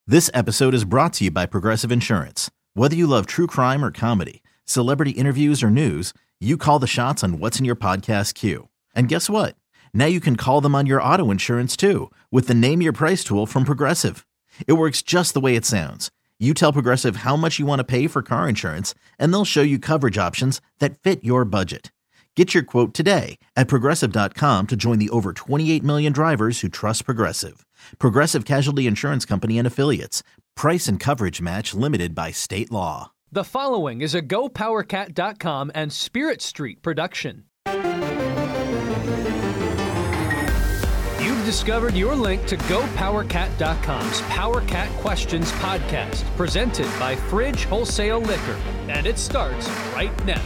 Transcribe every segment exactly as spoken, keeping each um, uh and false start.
This episode is brought to you by Progressive Insurance. Whether you love true crime or comedy, celebrity interviews or news, you call the shots on what's in your podcast queue. And guess what? Now you can call them on your auto insurance too with the Name Your Price tool from Progressive. It works just the way it sounds. You tell Progressive how much you want to pay for car insurance, and they'll show you coverage options that fit your budget. Get your quote today at Progressive dot com to join the over twenty-eight million drivers who trust Progressive. Progressive Casualty Insurance Company and Affiliates. Price and coverage match limited by state law. The following is a Go Power Cat dot com and Spirit Street production. You've discovered your link to Go Power Cat dot com's Power Cat Questions podcast, presented by Fridge Wholesale Liquor, and it starts right now.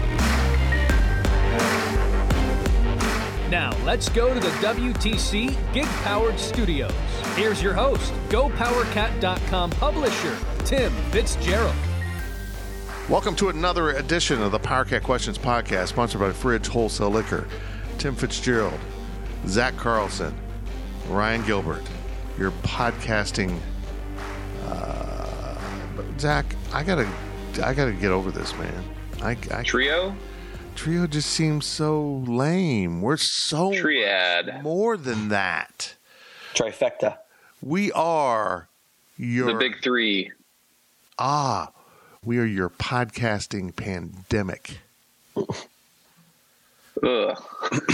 Now, let's go to the W T C Gig-Powered Studios. Here's your host, Go Power Cat dot com publisher, Tim Fitzgerald. Welcome to another edition of the Power Cat Questions podcast, sponsored by Fridge Wholesale Liquor. Tim Fitzgerald, Zach Carlson, Ryan Gilbert, your podcasting. Uh, but Zach, I gotta, I gotta get over this, man. I, I Trio. Trio just seems so lame. We're so Triad. more than that. Trifecta. We are your The big three. Ah, we are your podcasting pandemic. Ugh.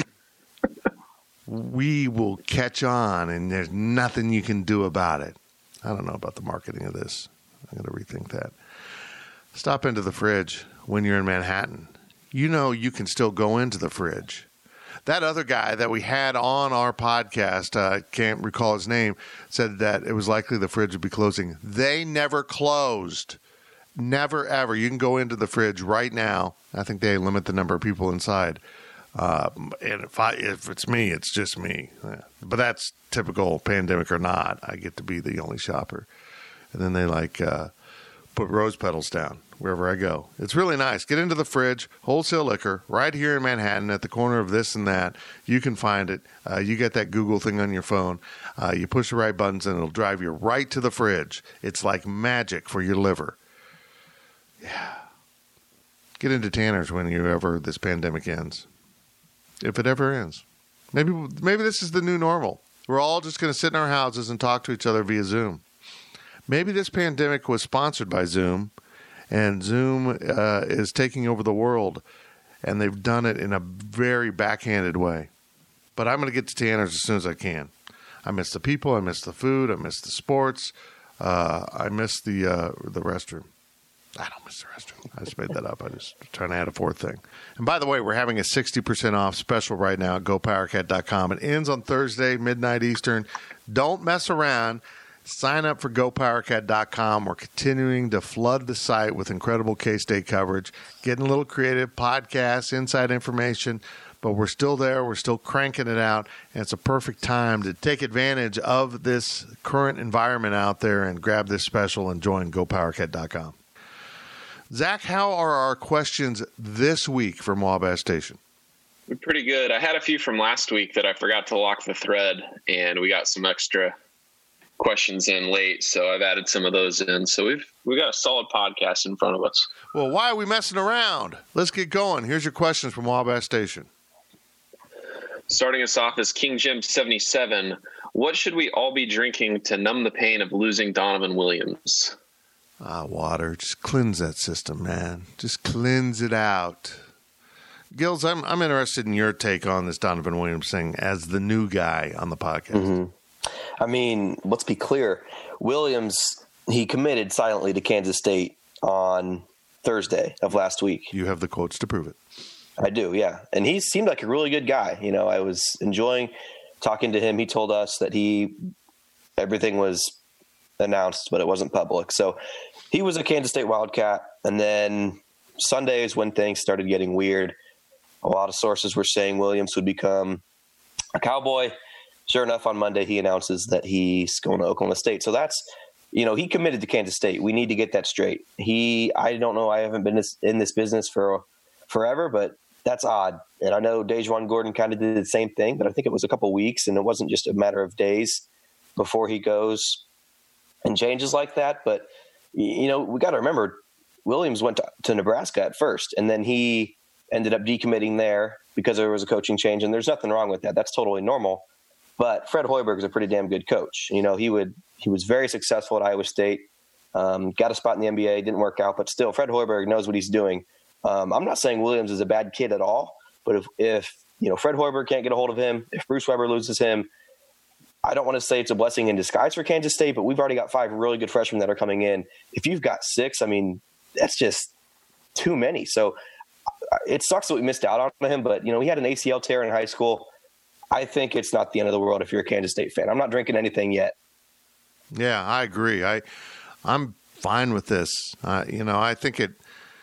We will catch on, and there's nothing you can do about it. I don't know about the marketing of this. I'm going to rethink that. Stop into the fridge when you're in Manhattan. You know you can still go into the fridge. That other guy that we had on our podcast, I uh, can't recall his name, said that it was likely the fridge would be closing. They never closed. Never, ever. You can go into the fridge right now. I think they limit the number of people inside. Uh, and if, I, if it's me, it's just me. But that's typical, pandemic or not. I get to be the only shopper. And then they like uh, put rose petals down wherever I go. It's really nice. Get into the fridge, wholesale liquor, right here in Manhattan at the corner of this and that. You can find it. Uh, you get that Google thing on your phone. Uh, you push the right buttons and it'll drive you right to the fridge. It's like magic for your liver. Yeah. Get into Tanner's when you ever this pandemic ends. If it ever ends. Maybe maybe this is the new normal. We're all just going to sit in our houses and talk to each other via Zoom. Maybe this pandemic was sponsored by Zoom, and Zoom uh, is taking over the world, and they've done it in a very backhanded way. But I'm going to get to Tanner's as soon as I can. I miss the people. I miss the food. I miss the sports. Uh, I miss the uh, the restroom. I don't miss the restroom. I just made that up. I just trying to add a fourth thing. And by the way, we're having a sixty percent off special right now at Go Power Cat dot com. It ends on Thursday, midnight Eastern. Don't mess around. Sign up for Go Power Cat dot com. We're continuing to flood the site with incredible K-State coverage, getting a little creative, podcasts, inside information, but we're still there. We're still cranking it out, and it's a perfect time to take advantage of this current environment out there and grab this special and join Go Power Cat dot com. Zach, how are our questions this week from Wabash Station? Pretty good. I had a few from last week that I forgot to lock the thread, and we got some extra questions in late, so I've added some of those in. So we've we got a solid podcast in front of us. Well, why are we messing around? Let's get going. Here's your questions from Wabash Station. Starting us off is King Jim seventy-seven. What should we all be drinking to numb the pain of losing Donovan Williams? Ah, water. Just cleanse that system, man. Just cleanse it out. Gills, I'm I'm interested in your take on this Donovan Williams thing as the new guy on the podcast. Mm-hmm. I mean, let's be clear. Williams, he committed silently to Kansas State on Thursday of last week. You have the quotes to prove it. I do, yeah. And he seemed like a really good guy. You know, I was enjoying talking to him. He told us that he everything was announced, but it wasn't public. So he was a Kansas State Wildcat. And then Sunday is when things started getting weird. A lot of sources were saying Williams would become a Cowboy. Sure enough, on Monday, he announces that he's going to Oklahoma State. So that's, you know, he committed to Kansas State. We need to get that straight. He, I don't know, I haven't been in this business for forever, but that's odd. And I know Dejuan Gordon kind of did the same thing, but I think it was a couple weeks, and it wasn't just a matter of days before he goes and changes like that. But, you know, we got to remember Williams went to, to Nebraska at first, and then he ended up decommitting there because there was a coaching change, and there's nothing wrong with that. That's totally normal. But Fred Hoiberg is a pretty damn good coach. You know, he would he was very successful at Iowa State, um, got a spot in the N B A, didn't work out, but still, Fred Hoiberg knows what he's doing. Um, I'm not saying Williams is a bad kid at all, but if, if you know Fred Hoiberg can't get a hold of him, if Bruce Weber loses him, I don't want to say it's a blessing in disguise for Kansas State, but we've already got five really good freshmen that are coming in. If you've got six, I mean, that's just too many. So it sucks that we missed out on him, but, you know, he had an A C L tear in high school. I think it's not the end of the world if you're a Kansas State fan. I'm not drinking anything yet. Yeah, I agree. I, I'm fine with this. Uh, you know, I think it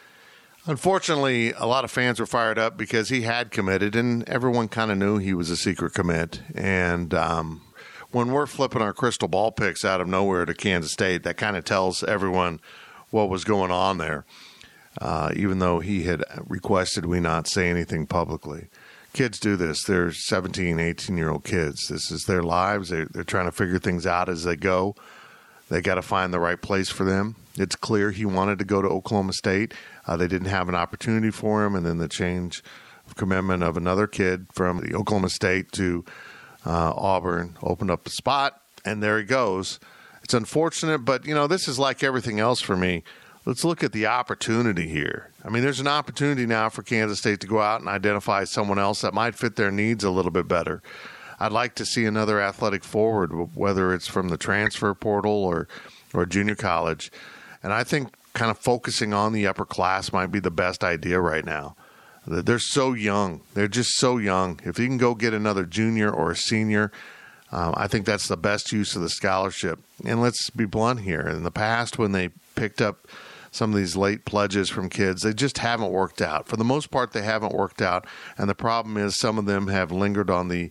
– unfortunately, a lot of fans were fired up because he had committed, and everyone kind of knew he was a secret commit. And um, when we're flipping our crystal ball picks out of nowhere to Kansas State, that kind of tells everyone what was going on there. Uh, even though he had requested we not say anything publicly. Kids do this. They're seventeen, eighteen-year-old kids. This is their lives. They're, they're trying to figure things out as they go. They got to find the right place for them. It's clear he wanted to go to Oklahoma State. Uh, they didn't have an opportunity for him, and then the change of commitment of another kid from the Oklahoma State to uh, Auburn opened up a spot, and there he goes. It's unfortunate, but, you know, this is like everything else for me. Let's look at the opportunity here. I mean, there's an opportunity now for Kansas State to go out and identify someone else that might fit their needs a little bit better. I'd like to see another athletic forward, whether it's from the transfer portal or, or junior college. And I think kind of focusing on the upper class might be the best idea right now. They're so young. They're just so young. If you can go get another junior or a senior, um, I think that's the best use of the scholarship. And let's be blunt here. In the past, when they picked up some of these late pledges from kids, they just haven't worked out. For the most part, they haven't worked out. And the problem is some of them have lingered on the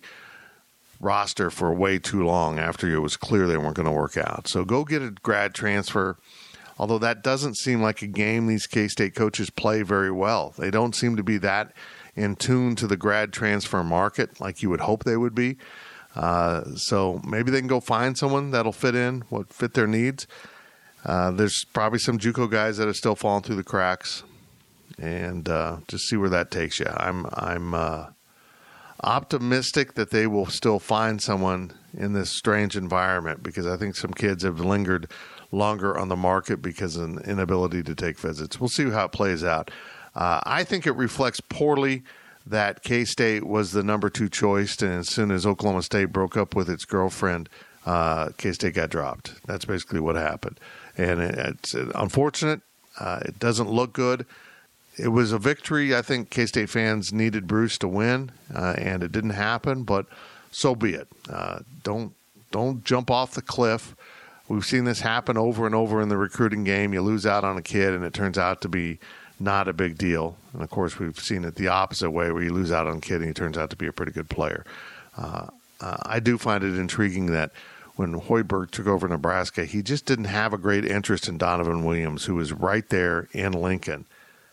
roster for way too long after it was clear they weren't going to work out. So go get a grad transfer, although that doesn't seem like a game these K-State coaches play very well. They don't seem to be that in tune to the grad transfer market like you would hope they would be. Uh, so maybe they can go find someone that'll fit in, what fit their needs. Uh, there's probably some JUCO guys that are still falling through the cracks, and uh, just see where that takes you. I'm I'm uh, optimistic that they will still find someone in this strange environment because I think some kids have lingered longer on the market because of an inability to take visits. We'll see how it plays out. Uh, I think it reflects poorly that K-State was the number two choice, and as soon as Oklahoma State broke up with its girlfriend, uh, K-State got dropped. That's basically what happened. And it's unfortunate. Uh, it doesn't look good. It was a victory. I think K-State fans needed Bruce to win, uh, and it didn't happen, but so be it. Uh, don't don't jump off the cliff. We've seen this happen over and over in the recruiting game. You lose out on a kid, and it turns out to be not a big deal. And, of course, we've seen it the opposite way where you lose out on a kid, and he turns out to be a pretty good player. Uh, uh, I do find it intriguing that when Hoiberg took over Nebraska, he just didn't have a great interest in Donovan Williams, who was right there in Lincoln.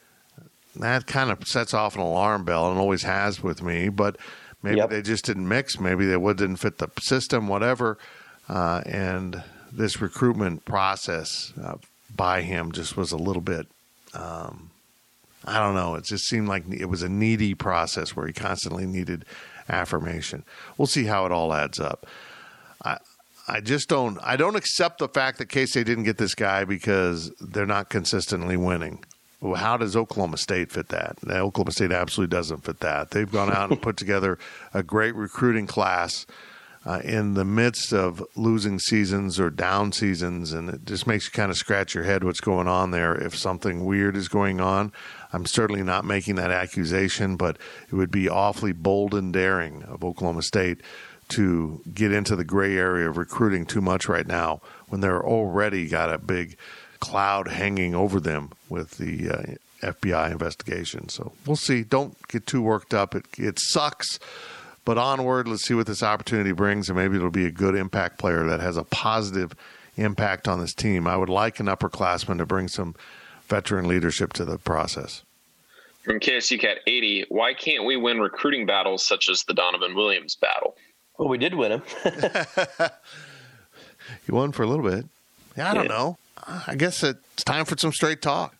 That kind of sets off an alarm bell and always has with me, but maybe yep. they just didn't mix. Maybe they didn't fit the system, whatever. Uh, and this recruitment process uh, by him just was a little bit, um, I don't know. It just seemed like it was a needy process where he constantly needed affirmation. We'll see how it all adds up. I, I just don't I don't accept the fact that K-State didn't get this guy because they're not consistently winning. Well, how does Oklahoma State fit that? Now, Oklahoma State absolutely doesn't fit that. They've gone out and put together a great recruiting class uh, in the midst of losing seasons or down seasons, and it just makes you kind of scratch your head what's going on there. If something weird is going on, I'm certainly not making that accusation, but it would be awfully bold and daring of Oklahoma State to get into the gray area of recruiting too much right now when they're already got a big cloud hanging over them with the uh, F B I investigation. So we'll see. Don't get too worked up. It, it sucks, but onward. Let's see what this opportunity brings, and maybe it'll be a good impact player that has a positive impact on this team. I would like an upperclassman to bring some veteran leadership to the process. From K S U Cat eighty, why can't we win recruiting battles such as the Donovan Williams battle? Well, we did win him. He won for a little bit. Yeah, I don't Yeah. know. I guess it's time for some straight talk.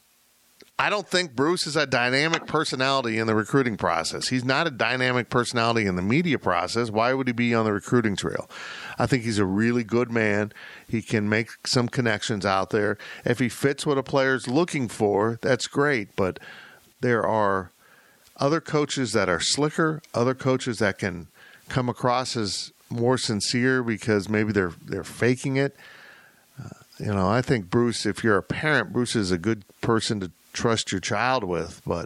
I don't think Bruce is a dynamic personality in the recruiting process. He's not a dynamic personality in the media process. Why would he be on the recruiting trail? I think he's a really good man. He can make some connections out there. If he fits what a player's looking for, that's great. But there are other coaches that are slicker, other coaches that can come across as more sincere because maybe they're they're faking it. Uh, you know, I think Bruce, if you're a parent, Bruce is a good person to trust your child with, but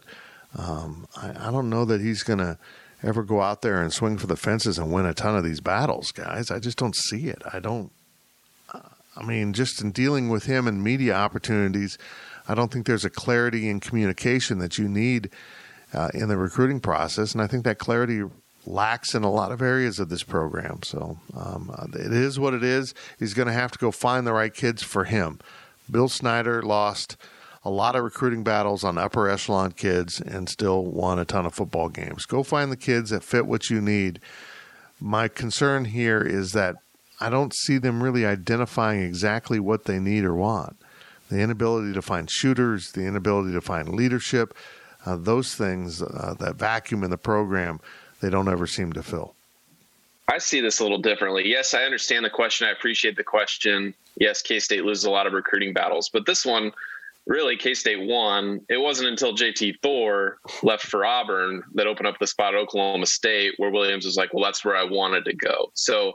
um, I, I don't know that he's going to ever go out there and swing for the fences and win a ton of these battles, guys. I just don't see it. I don't, uh, I mean, just in dealing with him and media opportunities, I don't think there's a clarity in communication that you need uh, in the recruiting process, and I think that clarity lacks in a lot of areas of this program. So um, it is what it is. He's going to have to go find the right kids for him. Bill Snyder lost a lot of recruiting battles on upper echelon kids and still won a ton of football games. Go find the kids that fit what you need. My concern here is that I don't see them really identifying exactly what they need or want. The inability to find shooters, the inability to find leadership, uh, those things, uh, that vacuum in the program, they don't ever seem to fill. I see this a little differently. Yes, I understand the question. I appreciate the question. Yes, K-State loses a lot of recruiting battles, but this one, really, K-State won. It wasn't until J T Thor left for Auburn that opened up the spot at Oklahoma State, where Williams was like, well, that's where I wanted to go. So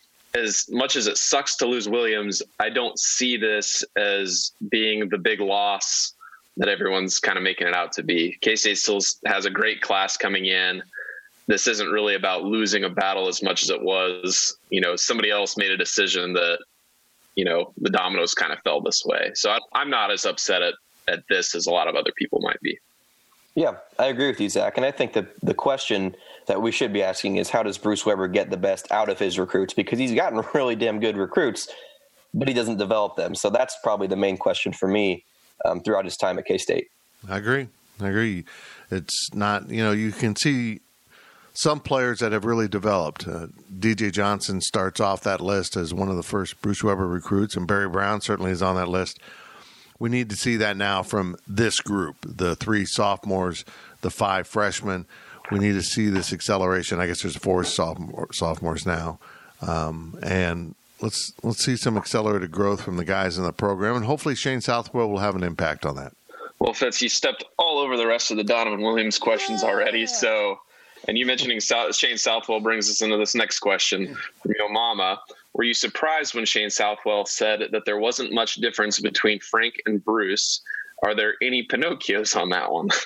as much as it sucks to lose Williams, I don't see this as being the big loss that everyone's kind of making it out to be. K-State still has a great class coming in. This isn't really about losing a battle as much as it was, you know, somebody else made a decision that, you know, the dominoes kind of fell this way. So I, I'm not as upset at, at this as a lot of other people might be. Yeah, I agree with you, Zach. And I think the the question that we should be asking is, how does Bruce Weber get the best out of his recruits? Because he's gotten really damn good recruits, but he doesn't develop them. So that's probably the main question for me um, throughout his time at K-State. I agree. I agree. It's not, you know, you can see some players that have really developed. Uh, D J Johnson starts off that list as one of the first Bruce Weber recruits, and Barry Brown certainly is on that list. We need to see that now from this group, the three sophomores, the five freshmen. We need to see this acceleration. I guess there's four sophomore, sophomores now. Um, and let's let's see some accelerated growth from the guys in the program, and hopefully Shane Southwell will have an impact on that. Well, Fitz, you stepped all over the rest of the Donovan Williams questions already, so... And you mentioning South, Shane Southwell brings us into this next question from Yo Mama. Were you surprised when Shane Southwell said that there wasn't much difference between Frank and Bruce? Are there any Pinocchios on that one?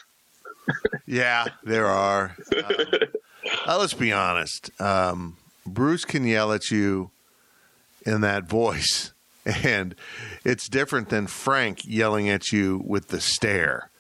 Yeah, there are. Um, uh, let's be honest. Um, Bruce can yell at you in that voice, and it's different than Frank yelling at you with the stare.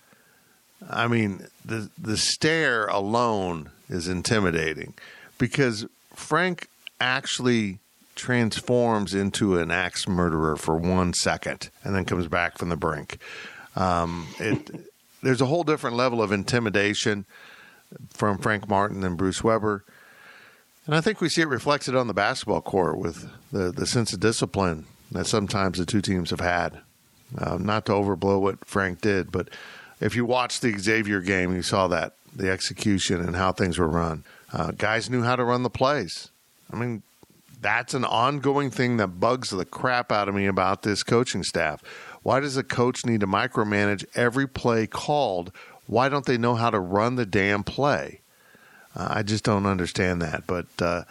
I mean, the the stare alone is intimidating because Frank actually transforms into an axe murderer for one second and then comes back from the brink. Um, it there's a whole different level of intimidation from Frank Martin than Bruce Weber. And I think we see it reflected on the basketball court with the, the sense of discipline that sometimes the two teams have had. Uh, not to overblow what Frank did, but if you watched the Xavier game, you saw that, the execution and how things were run. Uh, guys knew how to run the plays. I mean, that's an ongoing thing that bugs the crap out of me about this coaching staff. Why does a coach need to micromanage every play called? Why don't they know how to run the damn play? Uh, I just don't understand that. But uh,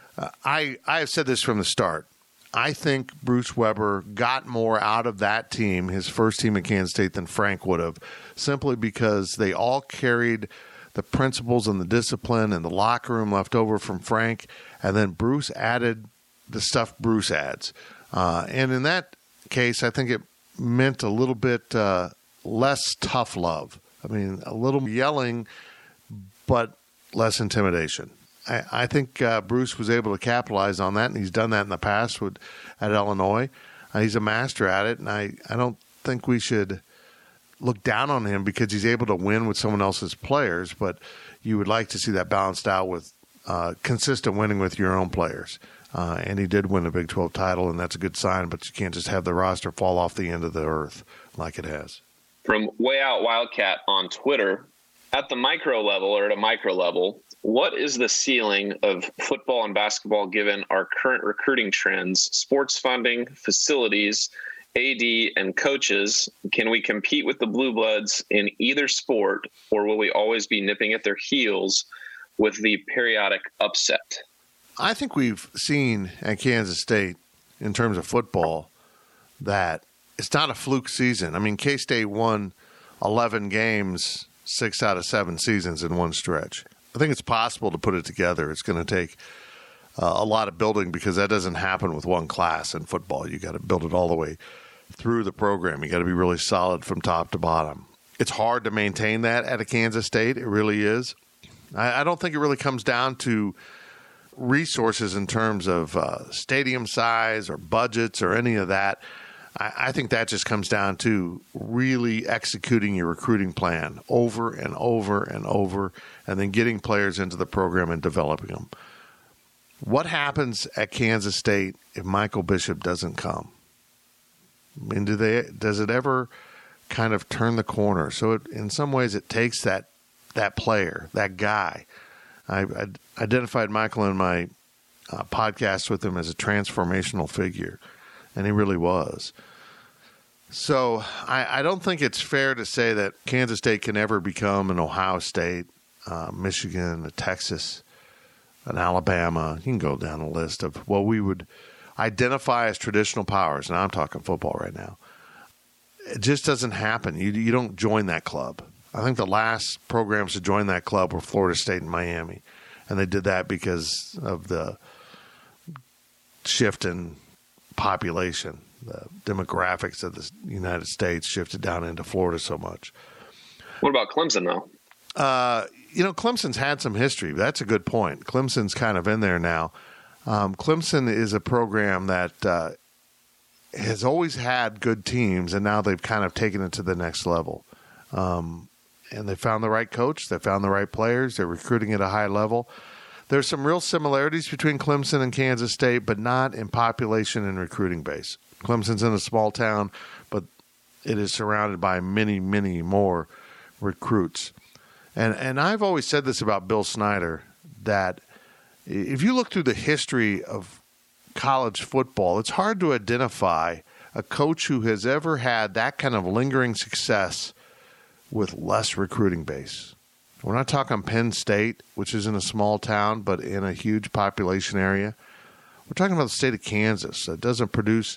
I, I have said this from the start. I think Bruce Weber got more out of that team, his first team at Kansas State, than Frank would have, simply because they all carried the principles and the discipline and the locker room left over from Frank, and then Bruce added the stuff Bruce adds. Uh, and in that case, I think it meant a little bit uh, less tough love. I mean, a little yelling, but less intimidation. I, I think uh, Bruce was able to capitalize on that, and he's done that in the past with, at Illinois. Uh, he's a master at it, and I, I don't think we should look down on him because he's able to win with someone else's players, but you would like to see that balanced out with uh, consistent winning with your own players. Uh, and he did win a Big twelve title, and that's a good sign, but you can't just have the roster fall off the end of the earth like it has. From Way Out Wildcat on Twitter, at the micro level or at a micro level, what is the ceiling of football and basketball given our current recruiting trends, sports funding, facilities, A D, and coaches? Can we compete with the Blue Bloods in either sport, or will we always be nipping at their heels with the periodic upset? I think we've seen at Kansas State, in terms of football, that it's not a fluke season. I mean, K-State won eleven games, six out of seven seasons in one stretch. I think it's possible to put it together. It's going to take uh, a lot of building, because that doesn't happen with one class in football. You got to build it all the way through the program. You got to be really solid from top to bottom. It's hard to maintain that at a Kansas State. It really is. I, I don't think it really comes down to resources in terms of uh, stadium size or budgets or any of that. I, I think that just comes down to really executing your recruiting plan over and over and over, and then getting players into the program and developing them. What happens at Kansas State if Michael Bishop doesn't come? I mean, do they? Does it ever kind of turn the corner? So it, in some ways, it takes that that player, that guy. I, I identified Michael in my uh, podcast with him as a transformational figure, and he really was. So I, I don't think it's fair to say that Kansas State can ever become an Ohio State, uh, Michigan, a Texas, an Alabama. You can go down the list of what we would identify as traditional powers. And I'm talking football right now. It just doesn't happen. You, you don't join that club. I think the last programs to join that club were Florida State and Miami, and they did that because of the shift in population. The demographics of the United States shifted down into Florida so much. What about Clemson, though? Uh, you know, Clemson's had some history. That's a good point. Clemson's kind of in there now. Um, Clemson is a program that uh, has always had good teams, and now they've kind of taken it to the next level. Um, and they found the right coach. They found the right players. They're recruiting at a high level. There's some real similarities between Clemson and Kansas State, but not in population and recruiting base. Clemson's in a small town, but it is surrounded by many, many more recruits. And and I've always said this about Bill Snyder, that if you look through the history of college football, it's hard to identify a coach who has ever had that kind of lingering success with less recruiting base. We're not talking Penn State, which is in a small town but in a huge population area. We're talking about the state of Kansas that doesn't produce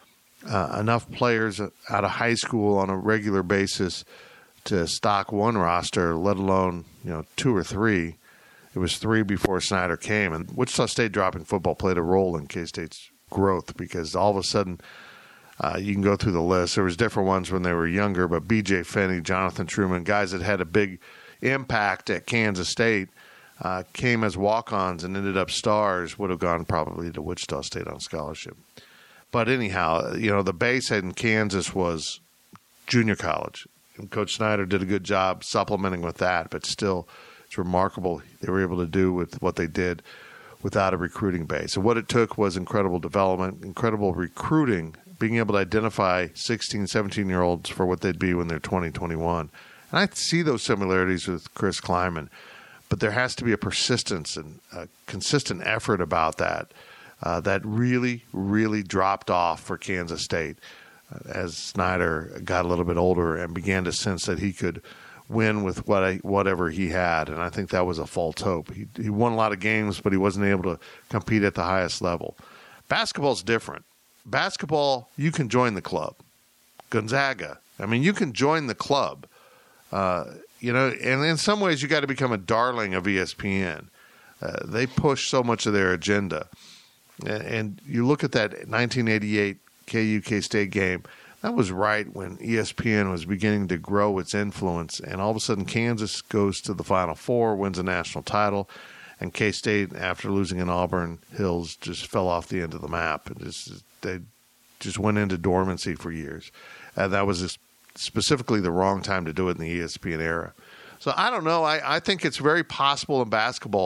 uh, enough players out of high school on a regular basis to stock one roster, let alone, you know, two or three. It was three before Snyder came, and Wichita State dropping football played a role in K-State's growth, because all of a sudden uh, you can go through the list. There was different ones when they were younger, but B J Finney, Jonathan Truman, guys that had a big impact at Kansas State, uh, came as walk-ons and ended up stars, would have gone probably to Wichita State on scholarship. But anyhow, you know, the base in Kansas was junior college. And Coach Snyder did a good job supplementing with that, but still it's remarkable they were able to do with what they did without a recruiting base. And what it took was incredible development, incredible recruiting, being able to identify sixteen, seventeen-year-olds for what they'd be when they're twenty, twenty-one. And I see those similarities with Chris Kleiman, but there has to be a persistence and a consistent effort about that uh, that really, really dropped off for Kansas State uh, as Snyder got a little bit older and began to sense that he could win with what I, whatever he had. And I think that was a false hope. He, he won a lot of games, but he wasn't able to compete at the highest level. Basketball's different. Basketball, you can join the club. Gonzaga, I mean, you can join the club. Uh, you know, and in some ways you got to become a darling of E S P N. Uh, they push so much of their agenda. And, and you look at that nineteen eighty-eight K U K-State game, that was right when E S P N was beginning to grow its influence. And all of a sudden Kansas goes to the Final Four, wins a national title, and K-State, after losing in Auburn Hills, just fell off the end of the map. It just, they just went into dormancy for years. And that was just specifically the wrong time to do it in the E S P N era. So I don't know. I, I think it's very possible in basketball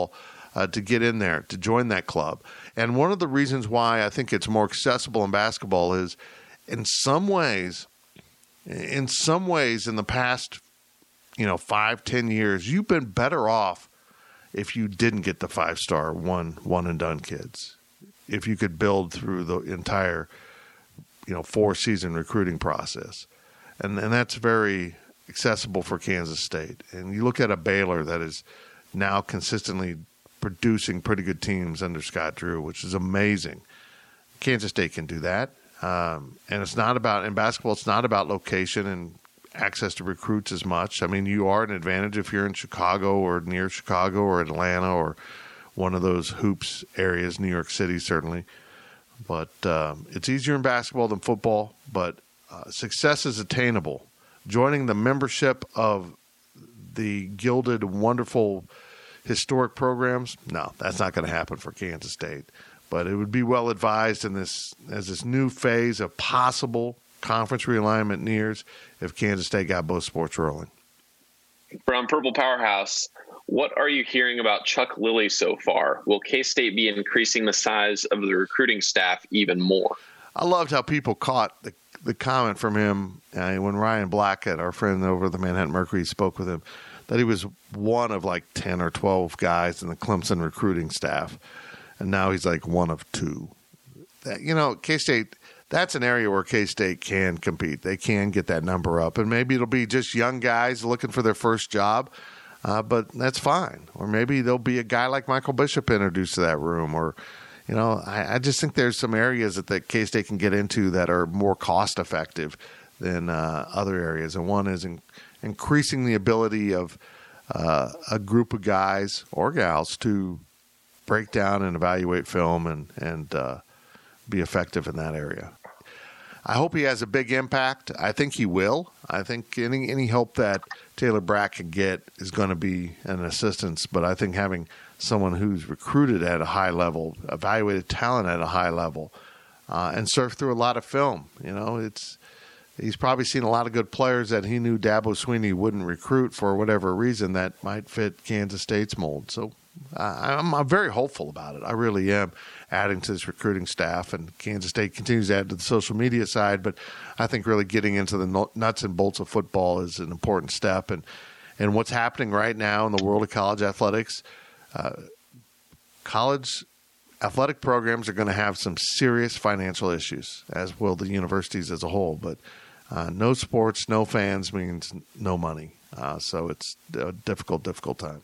uh, to get in there, to join that club. And one of the reasons why I think it's more accessible in basketball is in some ways, in some ways in the past, you know, five, ten years, you've been better off if you didn't get the five-star one, one and done kids. If you could build through the entire, you know, four-season recruiting process. And and that's very accessible for Kansas State. And you look at a Baylor that is now consistently producing pretty good teams under Scott Drew, which is amazing. Kansas State can do that. Um, and it's not about, in basketball, it's not about location and access to recruits as much. I mean, you are an advantage if you're in Chicago or near Chicago or Atlanta or one of those hoops areas, New York City certainly. But um, it's easier in basketball than football, but uh, success is attainable. Joining the membership of the gilded, wonderful, historic programs, no, that's not going to happen for Kansas State. But it would be well advised in this as this new phase of possible conference realignment nears if Kansas State got both sports rolling. From Purple Powerhouse, what are you hearing about Chuck Lilly so far? Will K-State be increasing the size of the recruiting staff even more? I loved how people caught the, the comment from him uh, when Ryan Blackett, our friend over at the Manhattan Mercury, spoke with him, that he was one of like ten or twelve guys in the Clemson recruiting staff. And now he's like one of two. That, you know, K-State, that's an area where K-State can compete. They can get that number up. And maybe it'll be just young guys looking for their first job, uh, but that's fine. Or maybe there'll be a guy like Michael Bishop introduced to that room. Or, you know, I, I just think there's some areas that the K-State can get into that are more cost-effective than uh, other areas. And one is in, increasing the ability of uh, a group of guys or gals to break down and evaluate film and, and uh, be effective in that area. I hope he has a big impact. I think he will. I think any any help that Taylor Brack can get is going to be an assistance. But I think having someone who's recruited at a high level, evaluated talent at a high level, uh, and surfed through a lot of film, you know, it's he's probably seen a lot of good players that he knew Dabo Swinney wouldn't recruit for whatever reason that might fit Kansas State's mold. So uh, I'm, I'm very hopeful about it. I really am. Adding to this recruiting staff, and Kansas State continues to add to the social media side, but I think really getting into the nuts and bolts of football is an important step. And, and what's happening right now in the world of college athletics, uh, college athletic programs are going to have some serious financial issues, as will the universities as a whole. But uh, no sports, no fans means no money. Uh, so it's a difficult, difficult time.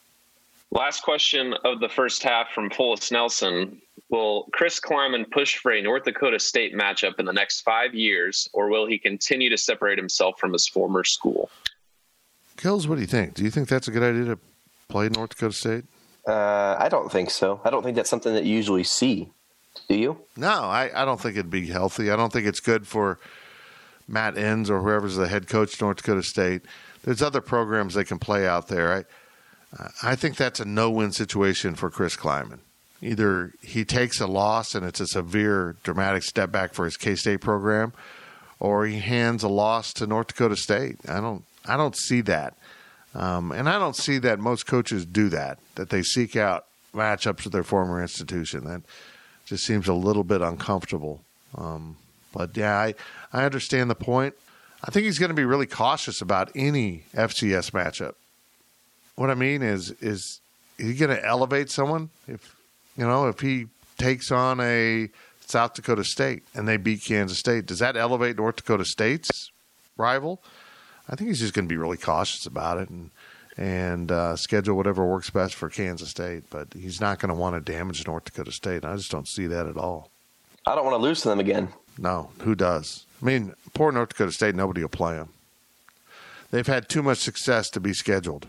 Last question of the first half from Fullis Nelson. Will Chris Klieman push for a North Dakota State matchup in the next five years, or will he continue to separate himself from his former school? Kills, what do you think? Do you think that's a good idea to play North Dakota State? Uh, I don't think so. I don't think that's something that you usually see. Do you? No, I, I don't think it'd be healthy. I don't think it's good for Matt Enns or whoever's the head coach of North Dakota State. There's other programs they can play out there. I, I think that's a no-win situation for Chris Klieman. Either he takes a loss and it's a severe, dramatic step back for his K-State program, or he hands a loss to North Dakota State. I don't, I don't see that, um, and I don't see that most coaches do that. That they seek out matchups with their former institution. That just seems a little bit uncomfortable. Um, but yeah, I, I understand the point. I think he's going to be really cautious about any F C S matchup. What I mean is, is he going to elevate someone if, you know, if he takes on a South Dakota State and they beat Kansas State? Does that elevate North Dakota State's rival? I think he's just going to be really cautious about it and and uh, schedule whatever works best for Kansas State. But he's not going to want to damage North Dakota State. I just don't see that at all. I don't want to lose to them again. No, who does? I mean, poor North Dakota State, nobody will play them. They've had too much success to be scheduled.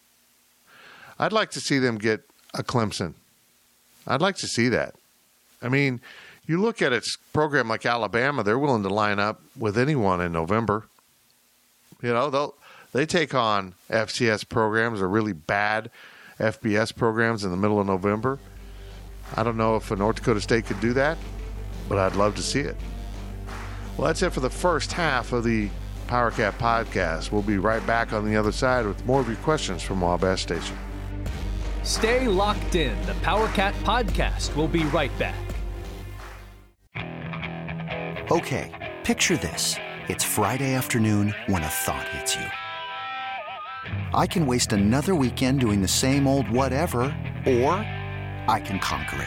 I'd like to see them get a Clemson. I'd like to see that. I mean, you look at its program like Alabama, they're willing to line up with anyone in November. You know, they'll they take on F C S programs or really bad F B S programs in the middle of November. I don't know if a North Dakota State could do that, but I'd love to see it. Well, that's it for the first half of the PowerCat podcast. We'll be right back on the other side with more of your questions from Wabash Station. Stay locked in. The PowerCat Podcast will be right back. Okay, picture this. It's Friday afternoon when a thought hits you. I can waste another weekend doing the same old whatever, or I can conquer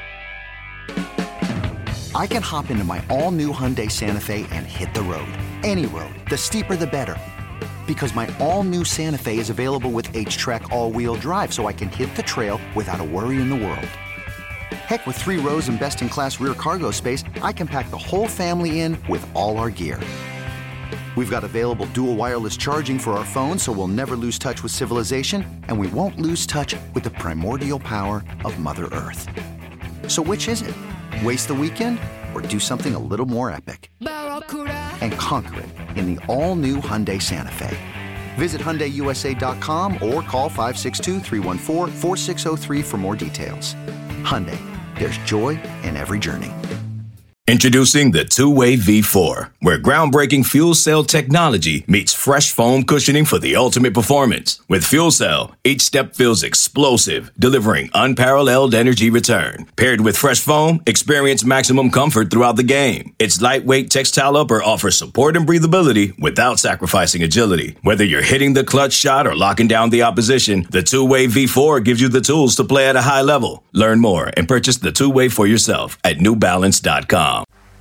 it. I can hop into my all-new Hyundai Santa Fe and hit the road. Any road. The steeper, the better. Because my all-new Santa Fe is available with H-Track all-wheel drive, so I can hit the trail without a worry in the world. Heck, with three rows and best-in-class rear cargo space, I can pack the whole family in with all our gear. We've got available dual wireless charging for our phones, so we'll never lose touch with civilization, and we won't lose touch with the primordial power of Mother Earth. So which is it? Waste the weekend or do something a little more epic? And conquer it in the all-new Hyundai Santa Fe. Visit Hyundai U S A dot com or call five six two, three one four, four six zero three for more details. Hyundai, there's joy in every journey. Introducing the two-way V four, where groundbreaking fuel cell technology meets fresh foam cushioning for the ultimate performance. With fuel cell, each step feels explosive, delivering unparalleled energy return. Paired with fresh foam, experience maximum comfort throughout the game. Its lightweight textile upper offers support and breathability without sacrificing agility. Whether you're hitting the clutch shot or locking down the opposition, the two-way V four gives you the tools to play at a high level. Learn more and purchase the two-way for yourself at new balance dot com.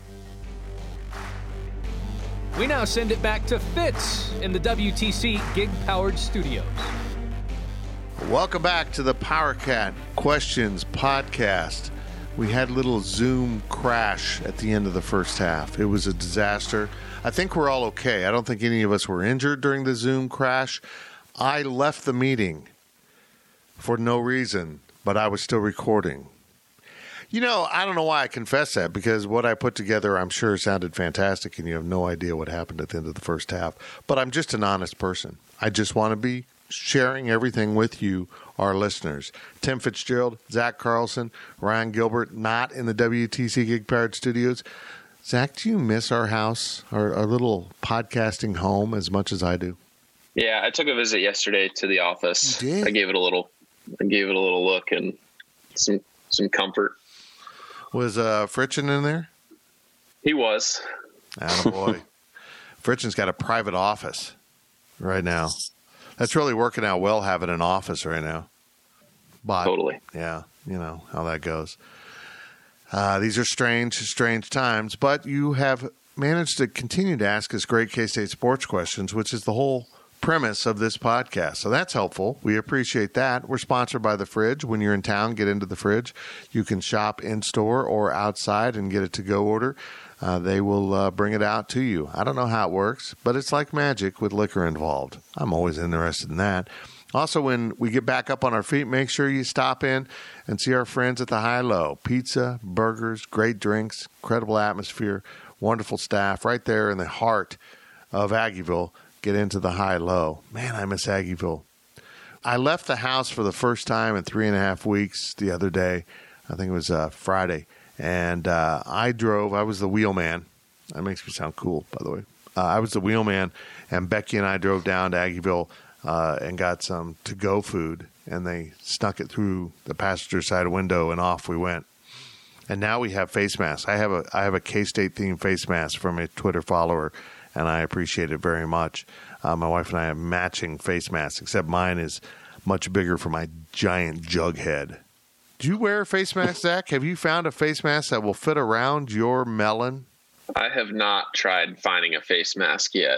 We now send it back to Fitz in the W T C gig-powered studios. Welcome back to the PowerCat Questions Podcast. We had a little Zoom crash at the end of the first half. It was a disaster. I think we're all okay. I don't think any of us were injured during the Zoom crash. I left the meeting for no reason, but I was still recording. You know, I don't know why I confess that, because what I put together, I'm sure, sounded fantastic, and you have no idea what happened at the end of the first half. But I'm just an honest person. I just want to be sharing everything with you, our listeners. Tim Fitzgerald, Zach Carlson, Ryan Gilbert, not in the W T C Gig Powered Studios. Zach, do you miss our house, our, our little podcasting home, as much as I do? Yeah, I took a visit yesterday to the office. You did? I gave it a little, I gave it a little look and some some comfort. Was uh, Fritchen in there? He was. Attaboy. Fritchen's got a private office right now. That's really working out well, having an office right now. But, totally. Yeah, you know how that goes. Uh, these are strange, strange times, but you have managed to continue to ask us great K-State sports questions, which is the whole premise of this podcast. So that's helpful. We appreciate that. We're sponsored by The Fridge. When you're in town, get into The Fridge. You can shop in-store or outside and get a to-go order. Uh, they will uh, bring it out to you. I don't know how it works, but it's like magic with liquor involved. I'm always interested in that. Also, when we get back up on our feet, make sure you stop in and see our friends at the High-Low. Pizza, burgers, great drinks, incredible atmosphere, wonderful staff right there in the heart of Aggieville. Get into the High-Low. Man, I miss Aggieville. I left the house for the first time in three and a half weeks the other day. I think it was uh, Friday. And uh, I drove. I was the wheelman. That makes me sound cool, by the way. Uh, I was the wheelman, and Becky and I drove down to Aggieville uh, and got some to-go food. And they snuck it through the passenger side window, and off we went. And now we have face masks. I have a I have a K-State themed face mask from a Twitter follower, and I appreciate it very much. Uh, my wife and I have matching face masks, except mine is much bigger for my giant jug head. Do you wear a face mask, Zach? Have you found a face mask that will fit around your melon? I have not tried finding a face mask yet.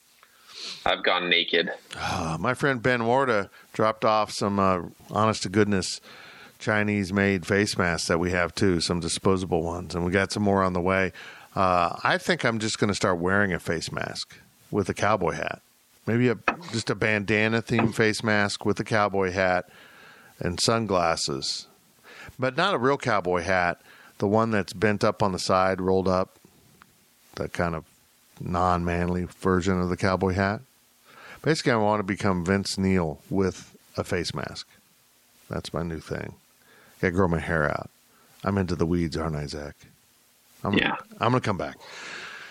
I've gone naked. Uh, my friend Ben Warda dropped off some uh, honest-to-goodness Chinese-made face masks that we have, too, some disposable ones, and we got some more on the way. Uh, I think I'm just going to start wearing a face mask with a cowboy hat. Maybe a, just a bandana-themed face mask with a cowboy hat and sunglasses. But not a real cowboy hat, the one that's bent up on the side, rolled up, that kind of non-manly version of the cowboy hat. Basically, I want to become Vince Neil with a face mask. That's my new thing. Got to grow my hair out. I'm into the weeds, aren't I, Zach? I'm, yeah. I'm going to come back.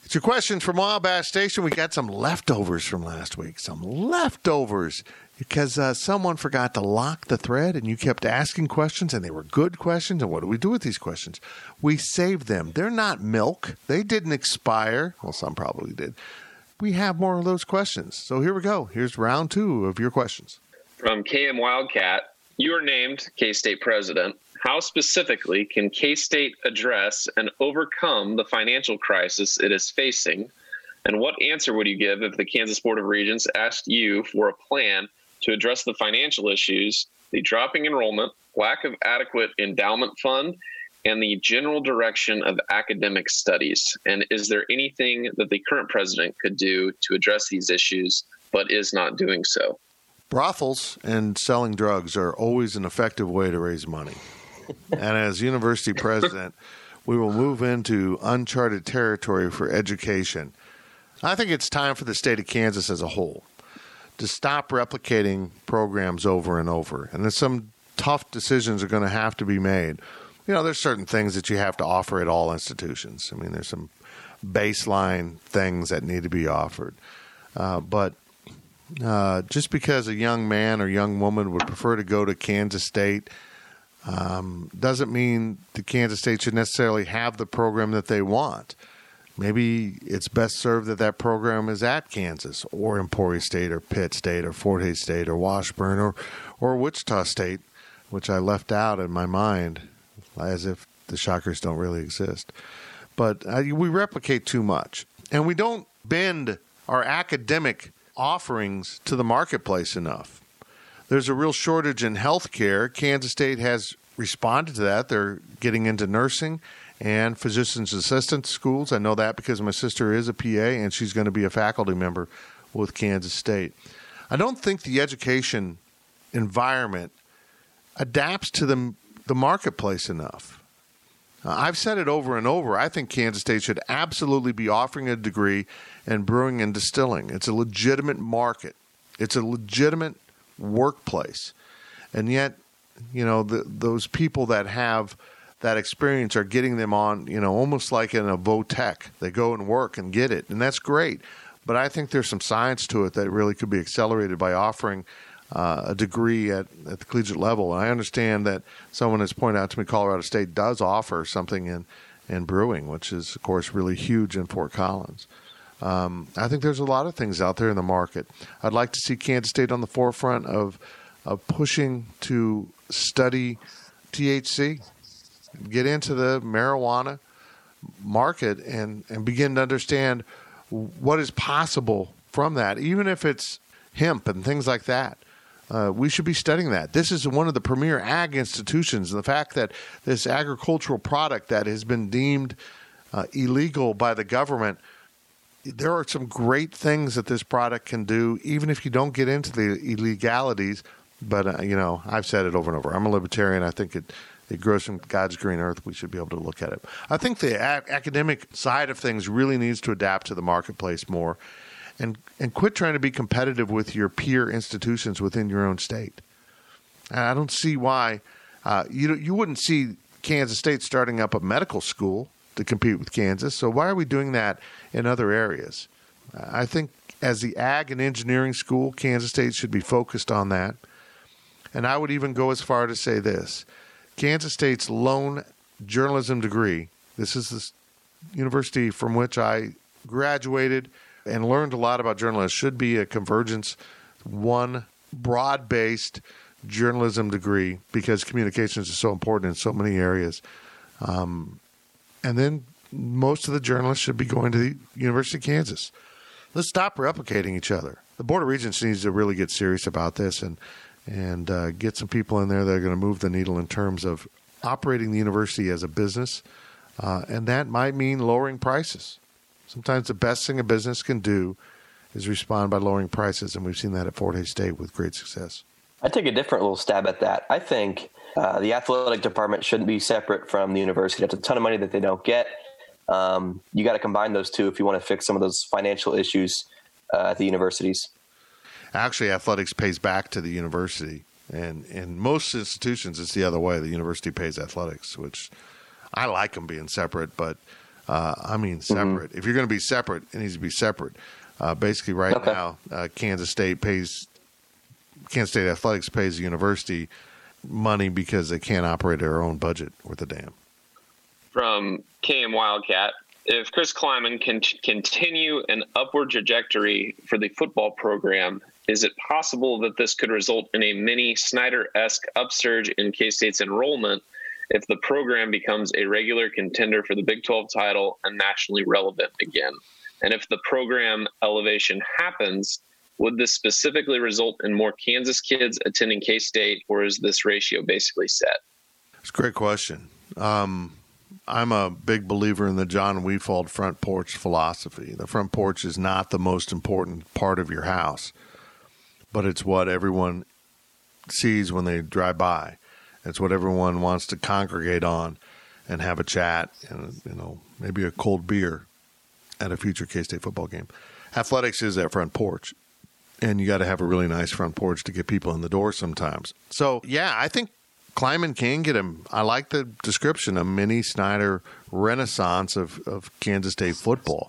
It's your questions from Wabash Station. We got some leftovers from last week. Some leftovers. Because uh, someone forgot to lock the thread and you kept asking questions and they were good questions. And what do we do with these questions? We saved them. They're not milk. They didn't expire. Well, some probably did. We have more of those questions. So here we go. Here's round two of your questions. From K M Wildcat, you are named K-State president. How specifically can K-State address and overcome the financial crisis it is facing? And what answer would you give if the Kansas Board of Regents asked you for a plan to address the financial issues, the dropping enrollment, lack of adequate endowment fund, and the general direction of academic studies? And is there anything that the current president could do to address these issues, but is not doing so? Brothels and selling drugs are always an effective way to raise money. And as university president, we will move into uncharted territory for education. I think it's time for the state of Kansas as a whole to stop replicating programs over and over. And there's some tough decisions are going to have to be made. You know, there's certain things that you have to offer at all institutions. I mean, there's some baseline things that need to be offered. Uh, but uh, just because a young man or young woman would prefer to go to Kansas State um, doesn't mean the Kansas State should necessarily have the program that they want. Maybe it's best served that that program is at Kansas or Emporia State or Pitt State or Fort Hays State or Washburn or, or Wichita State, which I left out in my mind as if the Shockers don't really exist. But uh, we replicate too much, and we don't bend our academic offerings to the marketplace enough. There's a real shortage in healthcare. Kansas State has responded to that. They're getting into nursing and physician's assistant schools. I know that because my sister is a P A, and she's going to be a faculty member with Kansas State. I don't think the education environment adapts to the, the marketplace enough. Uh, I've said it over and over. I think Kansas State should absolutely be offering a degree in brewing and distilling. It's a legitimate market. It's a legitimate workplace. And yet, you know, the, those people that have that experience are getting them on, you know, almost like in a vo-tech. They go and work and get it, and that's great. But I think there's some science to it that really could be accelerated by offering uh, a degree at, at the collegiate level. And I understand that someone has pointed out to me Colorado State does offer something in, in brewing, which is, of course, really huge in Fort Collins. Um, I think there's a lot of things out there in the market. I'd like to see Kansas State on the forefront of, of pushing to study T H C, get into the marijuana market and, and begin to understand what is possible from that, even if it's hemp and things like that. Uh, we should be studying that. This is one of the premier ag institutions, and the fact that this agricultural product that has been deemed uh, illegal by the government, there are some great things that this product can do, even if you don't get into the illegalities. But, uh, you know, I've said it over and over. I'm a libertarian. I think it, it grows from God's green earth. We should be able to look at it. I think the a- academic side of things really needs to adapt to the marketplace more and, and quit trying to be competitive with your peer institutions within your own state. And I don't see why uh, you, you wouldn't see Kansas State starting up a medical school to compete with Kansas. So why are we doing that in other areas? Uh, I think as the ag and engineering school, Kansas State should be focused on that. And I would even go as far to say this. Kansas State's lone journalism degree, this is the university from which I graduated and learned a lot about journalism, should be a convergence, one broad-based journalism degree, because communications is so important in so many areas. Um, and then most of the journalists should be going to the University of Kansas. Let's stop replicating each other. The Board of Regents needs to really get serious about this and and uh, get some people in there that are going to move the needle in terms of operating the university as a business. Uh, and that might mean lowering prices. Sometimes the best thing a business can do is respond by lowering prices, and we've seen that at Fort Hays State with great success. I take a different little stab at that. I think uh, the athletic department shouldn't be separate from the university. That's a ton of money that they don't get. Um, you got to combine those two if you want to fix some of those financial issues uh, at the universities. Actually, athletics pays back to the university, and in most institutions, it's the other way. The university pays athletics, which I like them being separate, but Uh, I mean, separate. Mm-hmm. If you're going to be separate, it needs to be separate. Uh, basically, right okay. now, uh, Kansas State pays Kansas State Athletics pays the university money because they can't operate their own budget worth a damn. From K M Wildcat, if Chris Klieman can t- continue an upward trajectory for the football program, is it possible that this could result in a mini Snyder-esque upsurge in K-State's enrollment if the program becomes a regular contender for the Big twelve title and nationally relevant again? And if the program elevation happens, would this specifically result in more Kansas kids attending K-State, or is this ratio basically set? It's a great question. Um, I'm a big believer in the John Weefald front porch philosophy. The front porch is not the most important part of your house, but it's what everyone sees when they drive by. It's what everyone wants to congregate on and have a chat and, you know, maybe a cold beer at a future K-State football game. Athletics is that front porch, and you got to have a really nice front porch to get people in the door sometimes. So, yeah, I think Klieman can get him. I like the description, a mini Snyder renaissance of, of Kansas State football.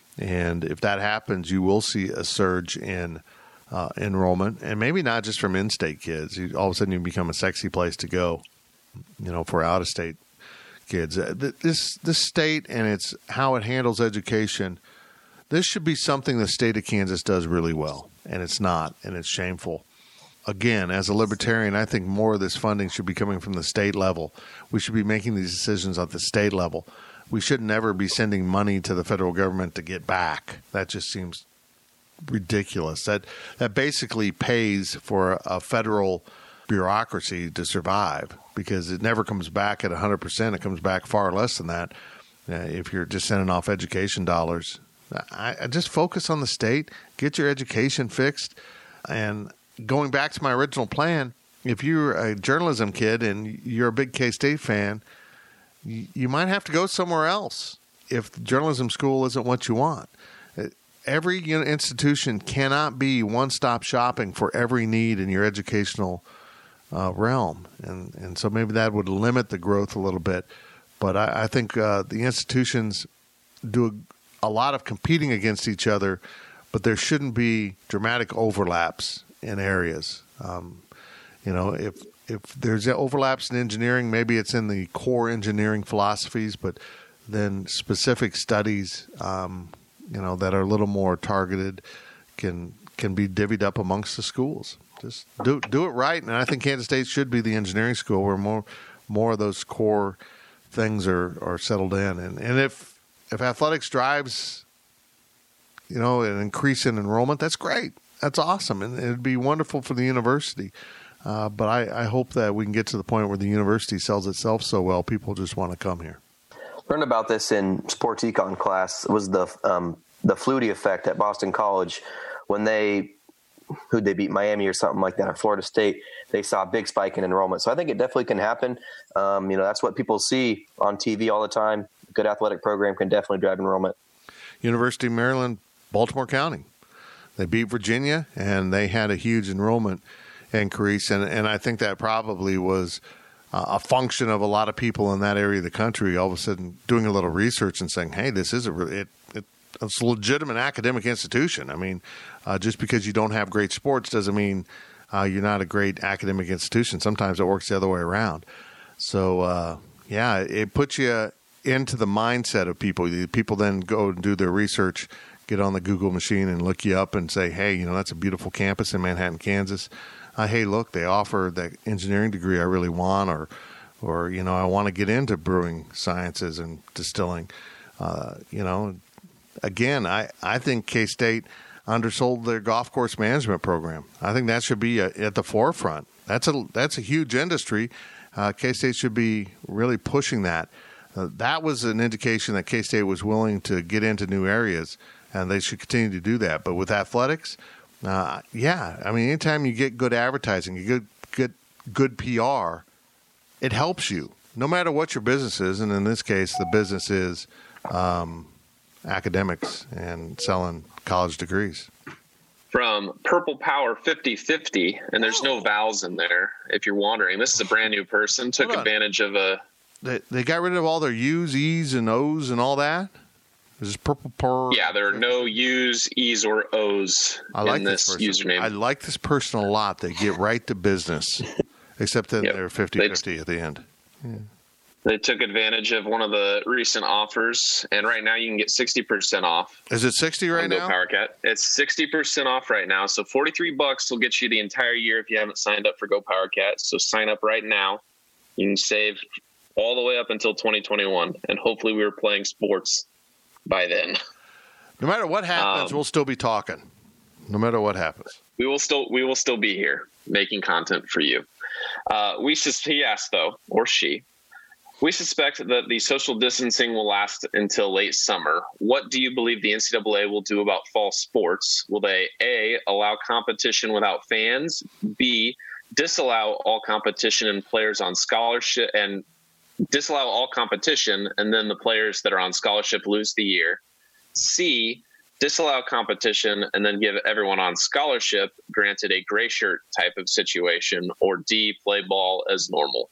And if that happens, you will see a surge in uh, enrollment, and maybe not just from in-state kids. You, all of a sudden you become a sexy place to go, you know, for out-of-state kids. This this state and it's how it handles education, this should be something the state of Kansas does really well, and it's not, and it's shameful. Again, as a libertarian, I think more of this funding should be coming from the state level. We should be making these decisions at the state level. We should never be sending money to the federal government to get back. That just seems ridiculous. That that basically pays for a federal bureaucracy to survive, because it never comes back at one hundred percent. It comes back far less than that uh, if you're just sending off education dollars. I, I just focus on the state, get your education fixed. And going back to my original plan, if you're a journalism kid and you're a big K-State fan, you, you might have to go somewhere else if the journalism school isn't what you want. Every institution cannot be one-stop shopping for every need in your educational uh, realm. And, and so maybe that would limit the growth a little bit. But I, I think uh, the institutions do a, a lot of competing against each other, but there shouldn't be dramatic overlaps in areas. Um, you know, if if there's overlaps in engineering, maybe it's in the core engineering philosophies, but then specific studies, um, you know, that are a little more targeted can can be divvied up amongst the schools. Just do do it right, and I think Kansas State should be the engineering school where more more of those core things are, are settled in. And and if if athletics drives, you know, an increase in enrollment, that's great. That's awesome, and it'd be wonderful for the university. Uh, but I, I hope that we can get to the point where the university sells itself so well, people just want to come here. Learned about this in sports econ class. It was the um, the Flutie effect at Boston College when they who'd they beat Miami or something like that at Florida State. They saw a big spike in enrollment. So I think it definitely can happen. Um, you know, that's what people see on T V all the time. A good athletic program can definitely drive enrollment. University of Maryland, Baltimore County. They beat Virginia, and they had a huge enrollment increase. And, and I think that probably was uh, a function of a lot of people in that area of the country all of a sudden doing a little research and saying, hey, this is a it, it, it's a legitimate academic institution. I mean, uh, just because you don't have great sports doesn't mean uh, you're not a great academic institution. Sometimes it works the other way around. So, uh, yeah, it puts you into the mindset of people. People then go and do their research, get on the Google machine and look you up and say, hey, you know, that's a beautiful campus in Manhattan, Kansas. Uh, hey, look, they offer that engineering degree I really want, or, or you know, I want to get into brewing sciences and distilling. Uh, you know, again, I, I think K-State undersold their golf course management program. I think that should be a, at the forefront. That's a, that's a huge industry. Uh, K-State should be really pushing that. Uh, that was an indication that K-State was willing to get into new areas, and they should continue to do that. But with athletics, uh, yeah, I mean, anytime you get good advertising, you get good, good P R, it helps you, no matter what your business is. And in this case, the business is um, academics and selling college degrees. From Purple Power fifty fifty, and there's no vowels in there if you're wondering. This is a brand new person, took advantage of a They, they got rid of all their U's, E's, and O's and all that? Is this purple per? Yeah, there are no U's, E's, or O's I like in this, this username. I like this person a lot. They get right to business, except then Yep. they're fifty-fifty at the end. Yeah. They took advantage of one of the recent offers, and right now you can get sixty percent off. Is it sixty right on Go now? PowerCat. It's sixty percent off right now. So forty-three bucks will get you the entire year if you haven't signed up for Go PowerCat. So sign up right now. You can save all the way up until twenty twenty-one, and hopefully we were playing sports by then. No matter what happens, Um, we'll still be talking. No matter what happens. We will still we will still be here making content for you. Uh, we sus- he asked though, or she. We suspect that the social distancing will last until late summer. What do you believe the N C double A will do about fall sports? Will they A, allow competition without fans, B, disallow all competition and players on scholarship and disallow all competition and then the players that are on scholarship lose the year, C, disallow competition and then give everyone on scholarship granted a gray shirt type of situation, or D, play ball as normal?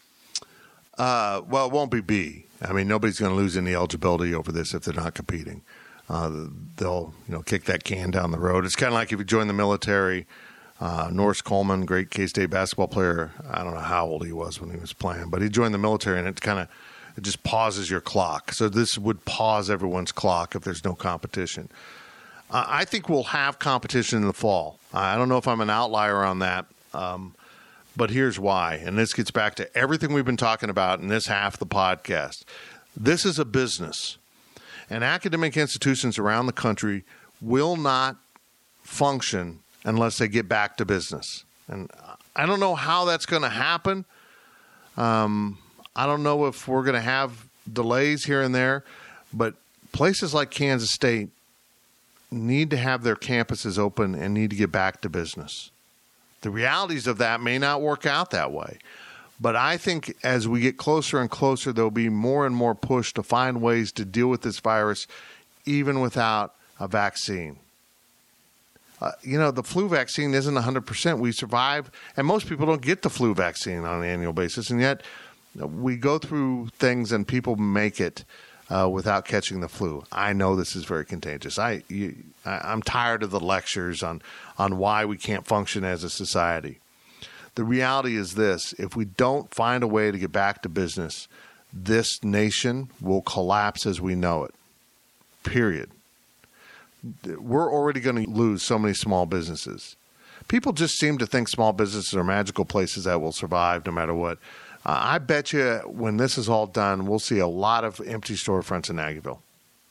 Uh, well, it won't be B. I mean, nobody's going to lose any eligibility over this if they're not competing. Uh, they'll, you know, kick that can down the road. It's kind of like if you join the military. Uh, Norris Coleman, great K-State basketball player. I don't know how old he was when he was playing, but he joined the military, and it kind of it just pauses your clock. So this would pause everyone's clock if there's no competition. Uh, I think we'll have competition in the fall. I don't know if I'm an outlier on that. Um, But here's why, and this gets back to everything we've been talking about in this half of the podcast. This is a business, and academic institutions around the country will not function unless they get back to business. And I don't know how that's going to happen. Um, I don't know if we're going to have delays here and there, but places like Kansas State need to have their campuses open and need to get back to business. The realities of that may not work out that way. But I think as we get closer and closer, there'll be more and more push to find ways to deal with this virus, even without a vaccine. Uh, you know, the flu vaccine isn't one hundred percent. We survive, and most people don't get the flu vaccine on an annual basis, and yet we go through things and people make it uh, without catching the flu. I know this is very contagious. I, you, I, I'm tired of the lectures on, on why we can't function as a society. The reality is this: if we don't find a way to get back to business, this nation will collapse as we know it. Period. We're already going to lose so many small businesses. People just seem to think small businesses are magical places that will survive no matter what. Uh, I bet you when this is all done, we'll see a lot of empty storefronts in Aggieville.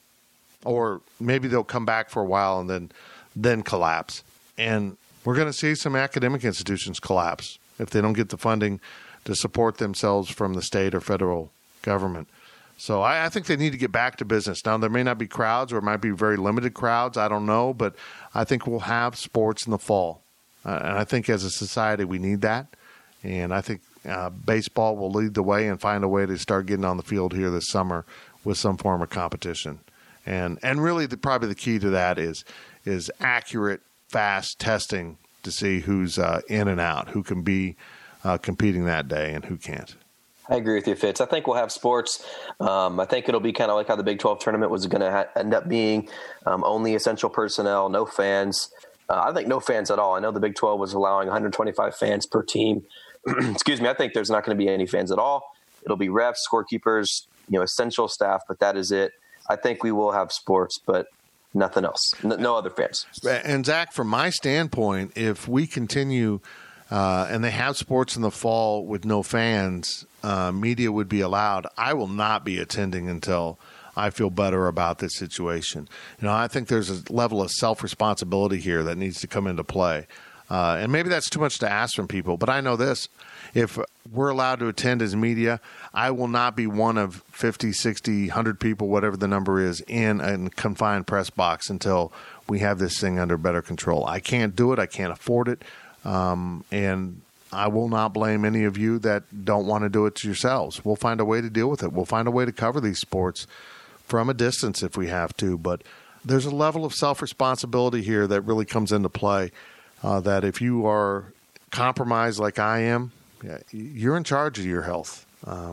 Or maybe they'll come back for a while and then then collapse. And we're going to see some academic institutions collapse if they don't get the funding to support themselves from the state or federal government. So I, I think they need to get back to business. Now, there may not be crowds, or it might be very limited crowds. I don't know. But I think we'll have sports in the fall. Uh, and I think as a society, we need that. And I think uh, baseball will lead the way and find a way to start getting on the field here this summer with some form of competition. And and really, the, probably the key to that is is accurate, fast testing to see who's uh, in and out, who can be uh, competing that day and who can't. I agree with you, Fitz. I think we'll have sports. Um, I think it'll be kind of like how the Big twelve tournament was going to ha- end up being, um, only essential personnel, no fans. Uh, I think no fans at all. I know the Big twelve was allowing one hundred twenty-five fans per team. Excuse me. I think there's not going to be any fans at all. It'll be refs, scorekeepers, you know, essential staff, but that is it. I think we will have sports, but nothing else. No, no other fans. And Zach, from my standpoint, if we continue uh, and they have sports in the fall with no fans, uh, media would be allowed. I will not be attending until I feel better about this situation. You know, I think there's a level of self-responsibility here that needs to come into play. Uh, and maybe that's too much to ask from people, but I know this. If we're allowed to attend as media, I will not be one of fifty, sixty, one hundred people, whatever the number is, in a confined press box until we have this thing under better control. I can't do it. I can't afford it. Um, and I will not blame any of you that don't want to do it yourselves. We'll find a way to deal with it. We'll find a way to cover these sports from a distance if we have to. But there's a level of self-responsibility here that really comes into play, uh, that if you are compromised like I am, yeah, you're in charge of your health. Um,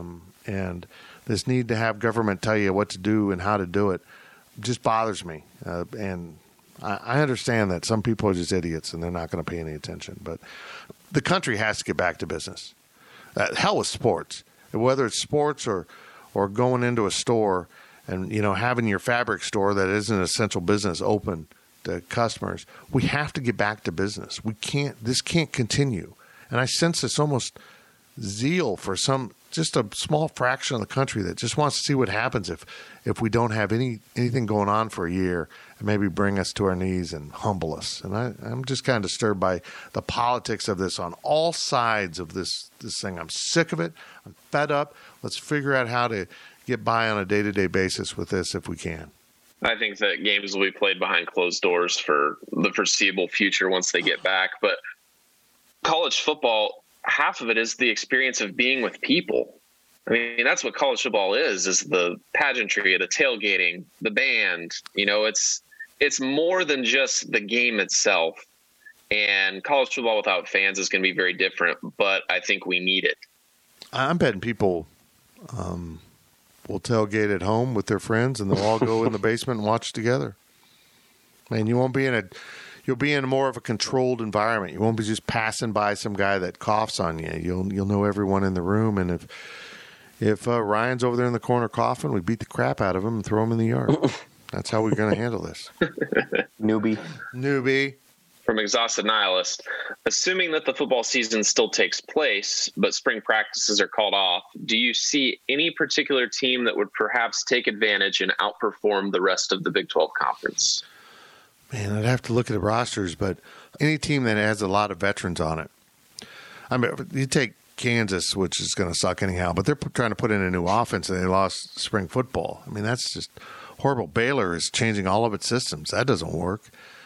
And this need to have government tell you what to do and how to do it just bothers me. Uh, and I, I understand that some people are just idiots and they're not going to pay any attention. But the country has to get back to business. Uh, hell with sports. Whether it's sports or, or going into a store and, you know, having your fabric store that isn't an essential business open to customers, we have to get back to business. We can't, this can't continue. And I sense this almost zeal for some, just a small fraction of the country that just wants to see what happens if, if we don't have any anything going on for a year and maybe bring us to our knees and humble us. And I, I'm just kind of disturbed by the politics of this on all sides of this, this thing. I'm sick of it. I'm fed up. Let's figure out how to get by on a day-to-day basis with this if we can. I think that games will be played behind closed doors for the foreseeable future once they get back. But college football, half of it is the experience of being with people. I mean, that's what college football is, is the pageantry, the tailgating, the band. You know, it's it's more than just the game itself. And college football without fans is going to be very different, but I think we need it. I'm betting people um, will tailgate at home with their friends, and they'll all go in the basement and watch together. Man, you won't be in a you'll be in more of a controlled environment. You won't be just passing by some guy that coughs on you. You'll you'll know everyone in the room, and if if uh, Ryan's over there in the corner coughing, we beat the crap out of him and throw him in the yard. That's how we're going to handle this. Newbie. Newbie. From Exhausted Nihilist, assuming that the football season still takes place, but spring practices are called off, do you see any particular team that would perhaps take advantage and outperform the rest of the Big twelve Conference? Man, I'd have to look at the rosters, but any team that has a lot of veterans on it. I mean, you take Kansas, which is going to suck anyhow, but they're trying to put in a new offense and they lost spring football. I mean, that's just horrible. Baylor is changing all of its systems. That doesn't work.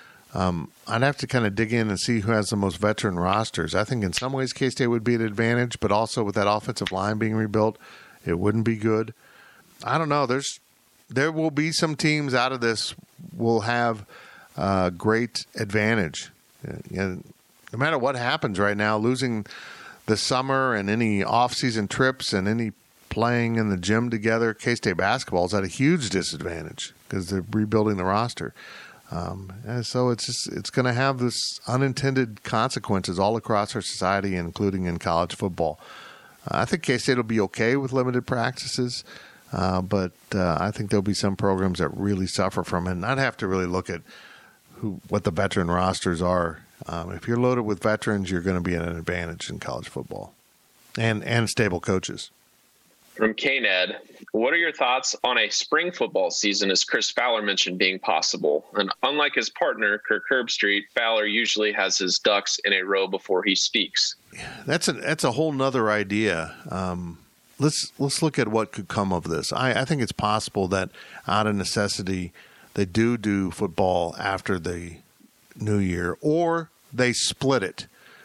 Um, I'd have to kind of dig in and see who has the most veteran rosters. I think in some ways K-State would be an advantage, but also with that offensive line being rebuilt, it wouldn't be good. I don't know. There's there will be some teams out of this will have uh, great advantage. You know, no matter what happens right now, losing the summer and any off-season trips and any playing in the gym together, K-State basketball is at a huge disadvantage because they're rebuilding the roster. Um, and so it's just, it's going to have this unintended consequences all across our society, including in college football. Uh, I think K-State will be okay with limited practices, uh, but uh, I think there'll be some programs that really suffer from it. And I'd have to really look at who what the veteran rosters are. Um, if you're loaded with veterans, you're going to be at an advantage in college football, and and stable coaches. From K-Ned, what are your thoughts on a spring football season, as Chris Fowler mentioned being possible? And unlike his partner, Kirk Herbstreit, Fowler usually has his ducks in a row before he speaks. That's a that's a whole nother idea. Um, let's let's look at what could come of this. I, I think it's possible that out of necessity, they do do football after the New Year, or they split it.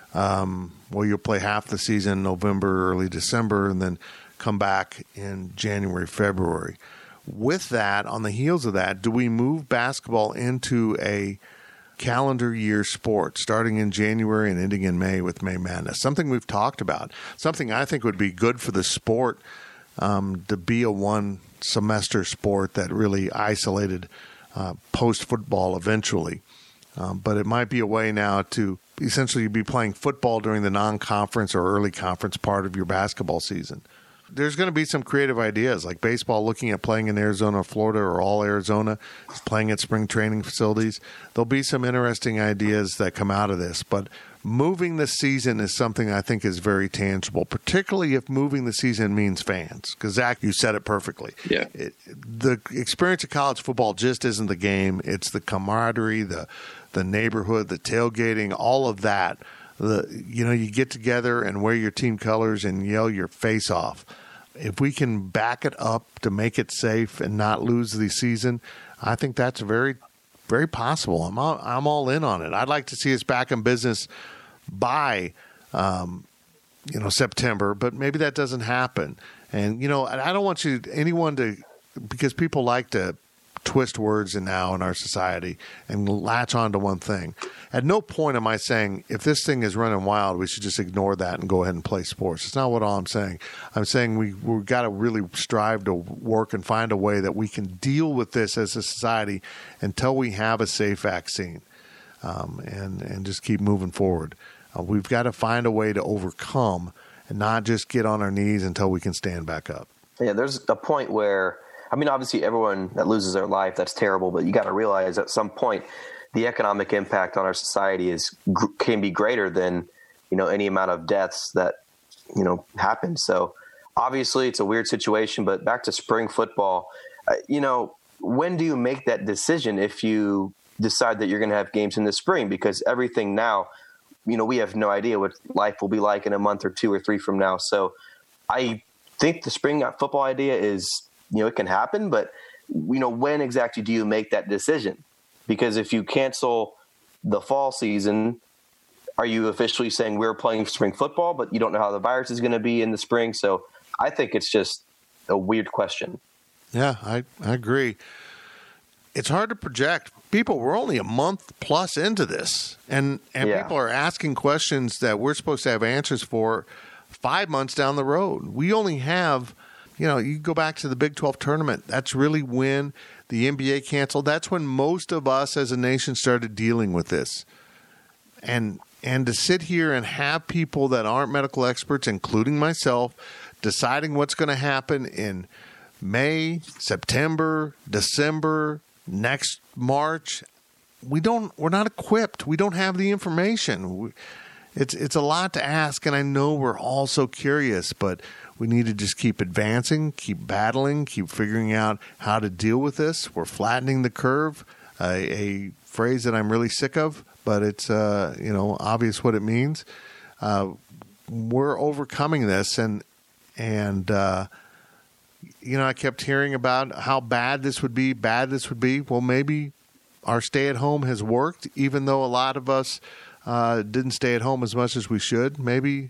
Um, where you'll play half the season November, early December, and then come back in January, February. With that, on the heels of that, do we move basketball into a calendar year sport starting in January and ending in May with May Madness? Something we've talked about. Something I think would be good for the sport um, to be a one-semester sport that really isolated uh, post-football eventually. Um, but it might be a way now to essentially be playing football during the non-conference or early conference part of your basketball season. There's going to be some creative ideas, like baseball looking at playing in Arizona, Florida, or all Arizona, playing at spring training facilities. There'll be some interesting ideas that come out of this. But moving the season is something I think is very tangible, particularly if moving the season means fans. Because, Zach, you said it perfectly. Yeah. It, the experience of college football just isn't the game. It's the camaraderie, the the neighborhood, the tailgating, all of that. The, you know, you get together and wear your team colors and yell your face off. If we can back it up to make it safe and not lose the season, I think that's very, very possible. I'm all, I'm all in on it. I'd like to see us back in business by, um, you know, September, but maybe that doesn't happen. And, you know, I don't want you anyone to, because people like to twist words in now in our society and latch on to one thing. At no point am I saying if this thing is running wild, we should just ignore that and go ahead and play sports. It's not what all I'm saying. I'm saying we, we've got to really strive to work and find a way that we can deal with this as a society until we have a safe vaccine, um, and, and just keep moving forward. Uh, we've got to find a way to overcome and not just get on our knees until we can stand back up. Yeah, there's a point where, I mean, obviously everyone that loses their life, that's terrible, but you got to realize at some point the economic impact on our society is can be greater than, you know, any amount of deaths that, you know, happen. So obviously it's a weird situation, but back to spring football, uh, you know, when do you make that decision if you decide that you're going to have games in the spring? Because everything now, you know, we have no idea what life will be like in a month or two or three from now. So I think the spring football idea is, you know, it can happen, but, you know, when exactly do you make that decision? Because if you cancel the fall season, are you officially saying we're playing spring football, but you don't know how the virus is going to be in the spring? So I think it's just a weird question. Yeah, I, I agree. It's hard to project. People, we're only a month plus into this, and, and Yeah. people are asking questions that we're supposed to have answers for five months down the road. We only have, you know, you go back to the Big twelve tournament. That's really when the N B A canceled. That's when most of us as a nation started dealing with this. And and to sit here and have people that aren't medical experts, including myself, deciding what's going to happen in May, September, December, next March, we don't we're not equipped. We don't have the information. We, it's it's a lot to ask, and I know we're all so curious, but we need to just keep advancing, keep battling, keep figuring out how to deal with this. We're flattening the curve, uh, a phrase that I'm really sick of, but it's uh, you know obvious what it means. Uh, we're overcoming this, and and uh, you know I kept hearing about how bad this would be, bad this would be. Well, maybe our stay-at-home has worked, even though a lot of us uh, didn't stay at home as much as we should. Maybe.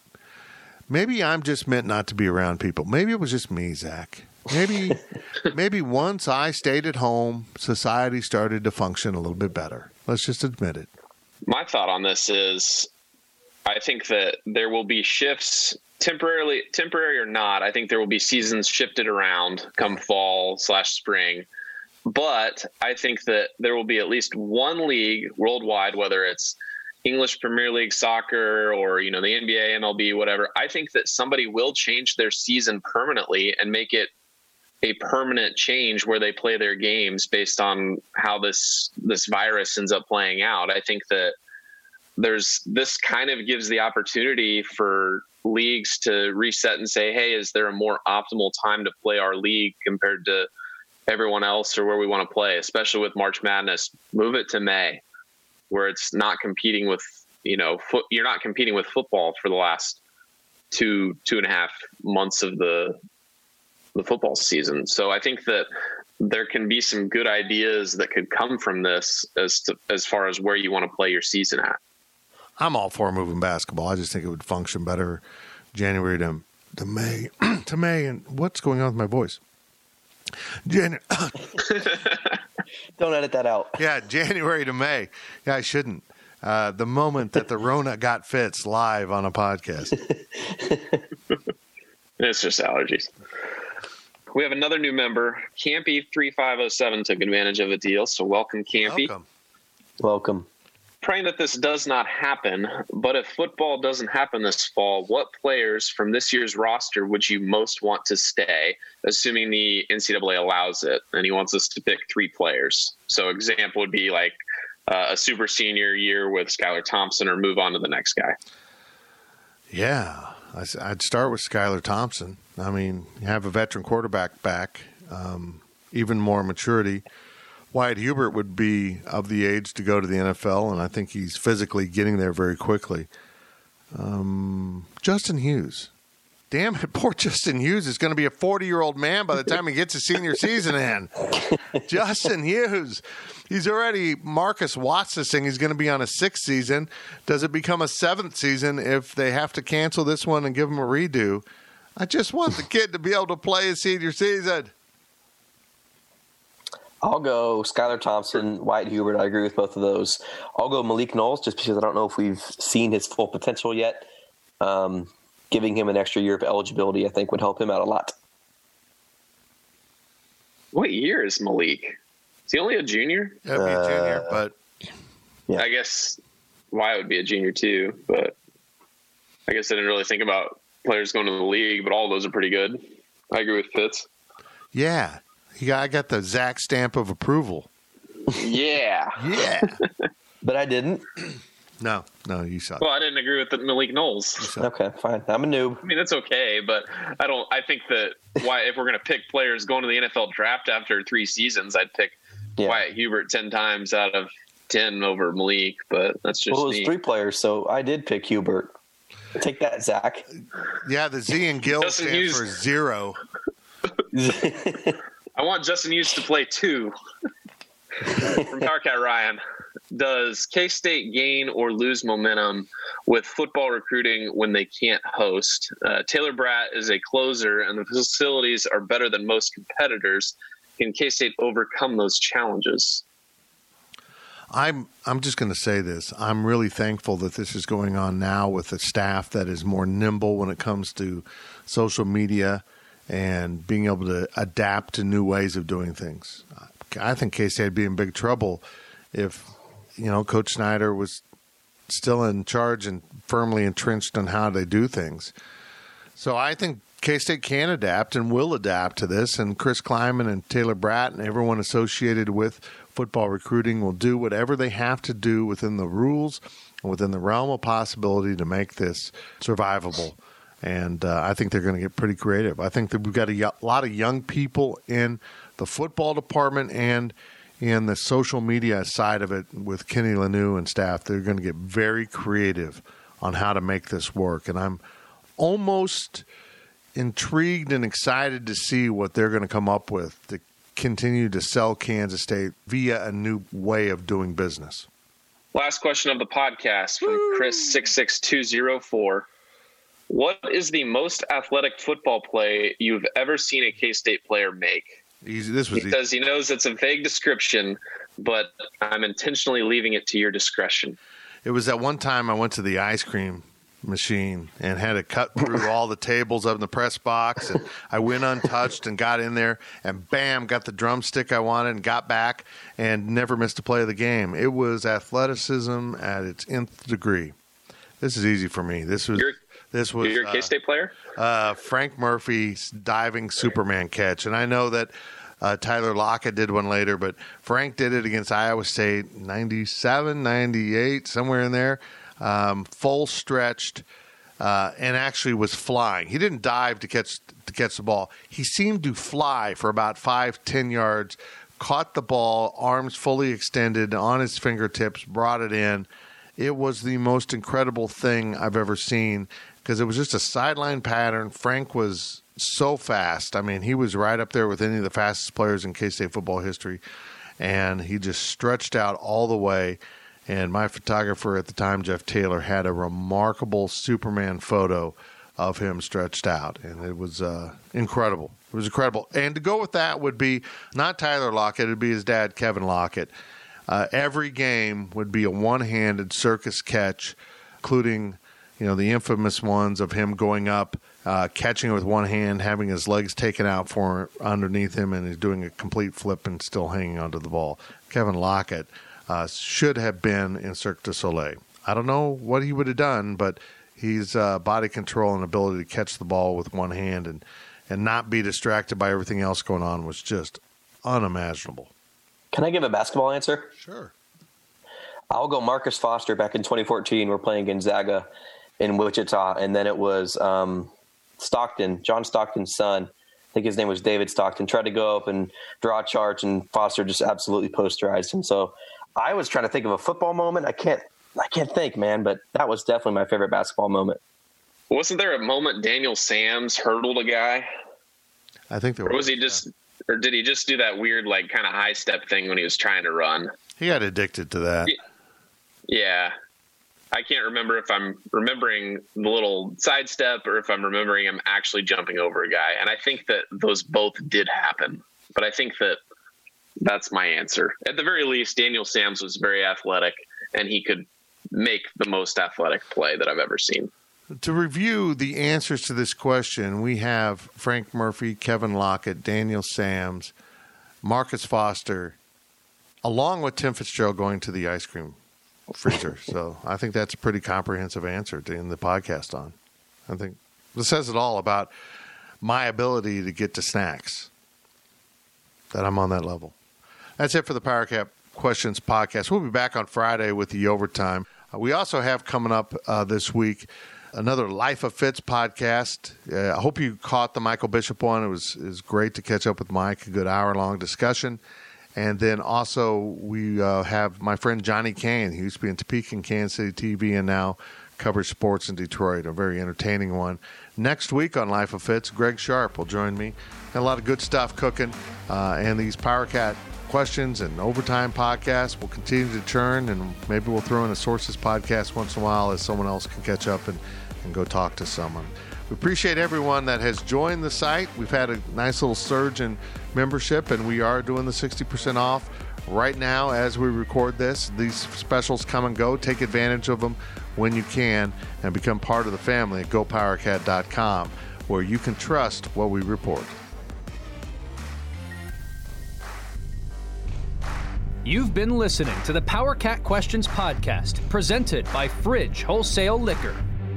Maybe I'm just meant not to be around people. Maybe it was just me, Zach. Maybe maybe once I stayed at home, society started to function a little bit better. Let's just admit it. My thought on this is I think that there will be shifts, temporarily, temporary or not. I think there will be seasons shifted around come fall slash spring. But I think that there will be at least one league worldwide, whether it's English Premier League soccer or, you know, the N B A, M L B, whatever. I think that somebody will change their season permanently and make it a permanent change where they play their games based on how this, this virus ends up playing out. I think that there's, this kind of gives the opportunity for leagues to reset and say, hey, is there a more optimal time to play our league compared to everyone else or where we want to play, especially with March Madness? Move it to May, where it's not competing with, you know, foot, you're not competing with football for the last two, two and a half months of the, the football season. So I think that there can be some good ideas that could come from this as to, as far as where you want to play your season at. I'm all for moving basketball. I just think it would function better January to, to May, to May. And what's going on with my voice? January. Don't edit that out. Yeah, January to May. Yeah, I shouldn't. Uh, the moment that the Rona got Fitz live on a podcast. It's just allergies. We have another new member. Campy three five oh seven took advantage of a deal, so welcome, Campy. Welcome. Welcome. Praying that this does not happen, but if football doesn't happen this fall, what players from this year's roster would you most want to stay, assuming the N C double A allows it? And he wants us to pick three players. So example would be like uh, a super senior year with Skylar Thompson, or move on to the next guy. Yeah, I'd start with Skylar Thompson. I mean, you have a veteran quarterback back, um, even more maturity. Wyatt Hubert would be of the age to go to the N F L, and I think he's physically getting there very quickly. Um, Justin Hughes. Damn it, poor Justin Hughes is going to be a forty-year-old man by the time he gets his senior season in. Justin Hughes. He's already Marcus Watts this thing. He's going to be on a sixth season. Does it become a seventh season if they have to cancel this one and give him a redo? I just want the kid to be able to play his senior season. I'll go Skylar Thompson, Wyatt Hubert. I agree with both of those. I'll go Malik Knowles just because I don't know if we've seen his full potential yet. Um, giving him an extra year of eligibility, I think, would help him out a lot. What year is Malik? Is he only a junior? Yeah, be a junior, Uh, but Yeah. I guess Wyatt would be a junior too, but I guess I didn't really think about players going to the league, but all of those are pretty good. I agree with Fitz. yeah, he got, I got the Zach stamp of approval. Yeah. Yeah. But I didn't. no, no, you suck. Well, I didn't agree with the Malik Knowles. Okay, fine. I'm a noob. I mean, that's okay, but I don't. I think that why if we're going to pick players going to the N F L draft after three seasons, I'd pick Yeah. Wyatt Hubert ten times out of ten over Malik. But that's just Well, it was me. three players, so I did pick Hubert. Take that, Zach. Yeah, the Z in Gill Justin stands Hughes- for zero. I want Justin Hughes to play two. From Powercat Ryan, does K-State gain or lose momentum with football recruiting when they can't host? Uh, Taylor Bratt is a closer, and the facilities are better than most competitors. Can K-State overcome those challenges? I'm I'm just going to say this. I'm really thankful that this is going on now with a staff that is more nimble when it comes to social media and being able to adapt to new ways of doing things. I think K-State would be in big trouble if, you know, Coach Snyder was still in charge and firmly entrenched on how they do things. So I think K-State can adapt and will adapt to this, and Chris Kleiman and Taylor Bratt and everyone associated with football recruiting will do whatever they have to do within the rules and within the realm of possibility to make this survivable. And uh, I think they're going to get pretty creative. I think that we've got a y- lot of young people in the football department and in the social media side of it with Kenny Lanou and staff. They're going to get very creative on how to make this work. And I'm almost intrigued and excited to see what they're going to come up with to continue to sell Kansas State via a new way of doing business. Last question of the podcast from Chris six six two zero four. What is the most athletic football play you've ever seen a K-State player make? Easy. This was Because easy. he knows it's a vague description, but I'm intentionally leaving it to your discretion. It was at one time I went to the ice cream machine and had to cut through all the tables up in the press box, and I went untouched and got in there and bam, got the drumstick I wanted and got back and never missed a play of the game. It was athleticism at its nth degree. This is easy for me. This was You're, this was you're a uh, K-State player? uh, Frank Murphy's diving Superman catch. And I know that uh, Tyler Lockett did one later, but Frank did it against Iowa State, ninety-seven, ninety-eight, somewhere in there, um, full stretched, uh, and actually was flying. He didn't dive to catch to catch the ball. He seemed to fly for about five, ten yards, caught the ball, arms fully extended on his fingertips, brought it in. It was the most incredible thing I've ever seen because it was just a sideline pattern. Frank was so fast. I mean, he was right up there with any of the fastest players in K-State football history, and he just stretched out all the way. And my photographer at the time, Jeff Taylor, had a remarkable Superman photo of him stretched out, and it was uh, incredible. It was incredible. And to go with that would be not Tyler Lockett, it would be his dad, Kevin Lockett. Uh, every game would be a one-handed circus catch, including, you know, the infamous ones of him going up, uh, catching it with one hand, having his legs taken out for underneath him, and he's doing a complete flip and still hanging onto the ball. Kevin Lockett uh, should have been in Cirque du Soleil. I don't know what he would have done, but he's uh, body control and ability to catch the ball with one hand and, and not be distracted by everything else going on was just unimaginable. Can I give a basketball answer? Sure. I'll go Marcus Foster back in twenty fourteen. We're playing Gonzaga in Wichita, and then it was um, Stockton, John Stockton's son. I think his name was David Stockton. Tried to go up and draw a charge, and Foster just absolutely posterized him. So I was trying to think of a football moment. I can't, I can't think, man. But that was definitely my favorite basketball moment. Wasn't there a moment Daniel Sams hurdled a guy? I think there Or was he just, or did he just do that weird, like, kind of high step thing when he was trying to run? He got addicted to that. Yeah. I can't remember if I'm remembering the little sidestep or if I'm remembering him actually jumping over a guy. And I think that those both did happen. But I think that that's my answer. At the very least, Daniel Sams was very athletic, and he could make the most athletic play that I've ever seen. To review the answers to this question, we have Frank Murphy, Kevin Lockett, Daniel Sams, Marcus Foster, along with Tim Fitzgerald going to the ice cream freezer. So I think that's a pretty comprehensive answer to end the podcast on. I think this says it all about my ability to get to snacks, that I'm on that level. That's it for the Power Cat Questions podcast. We'll be back on Friday with the overtime. Uh, we also have coming up uh, this week another Life of Fitz podcast. Uh, I hope you caught the Michael Bishop one. It was, it was great to catch up with Mike, a good hour-long discussion. And then also we uh, have my friend Johnny Kane. He used to be in Topeka and Kansas City T V and now covers sports in Detroit, a very entertaining one. Next week on Life of Fitz, Greg Sharp will join me. Got a lot of good stuff cooking, uh, and these Power Cat Questions and Overtime podcasts will continue to churn, and maybe we'll throw in a Sources podcast once in a while as someone else can catch up and, and go talk to someone. We appreciate everyone that has joined the site. We've had a nice little surge in membership, and we are doing the sixty percent off right now as we record this. These specials come and go. Take advantage of them when you can and become part of the family at go power cat dot com, where you can trust what we report. You've been listening to the Power Cat Questions podcast, presented by Fridge Wholesale Liquor.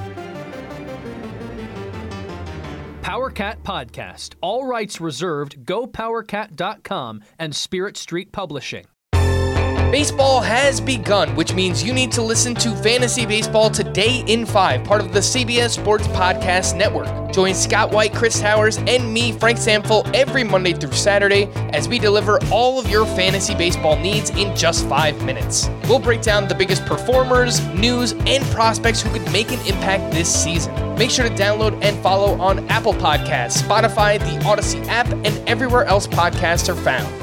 Power Cat Podcast. All rights reserved. go power cat dot com and Spirit Street Publishing. Baseball has begun, which means you need to listen to Fantasy Baseball Today in five, part of the C B S Sports Podcast Network. Join Scott White, Chris Towers, and me, Frank Samfel, every Monday through Saturday as we deliver all of your fantasy baseball needs in just five minutes. We'll break down the biggest performers, news, and prospects who could make an impact this season. Make sure to download and follow on Apple Podcasts, Spotify, the Odyssey app, and everywhere else podcasts are found.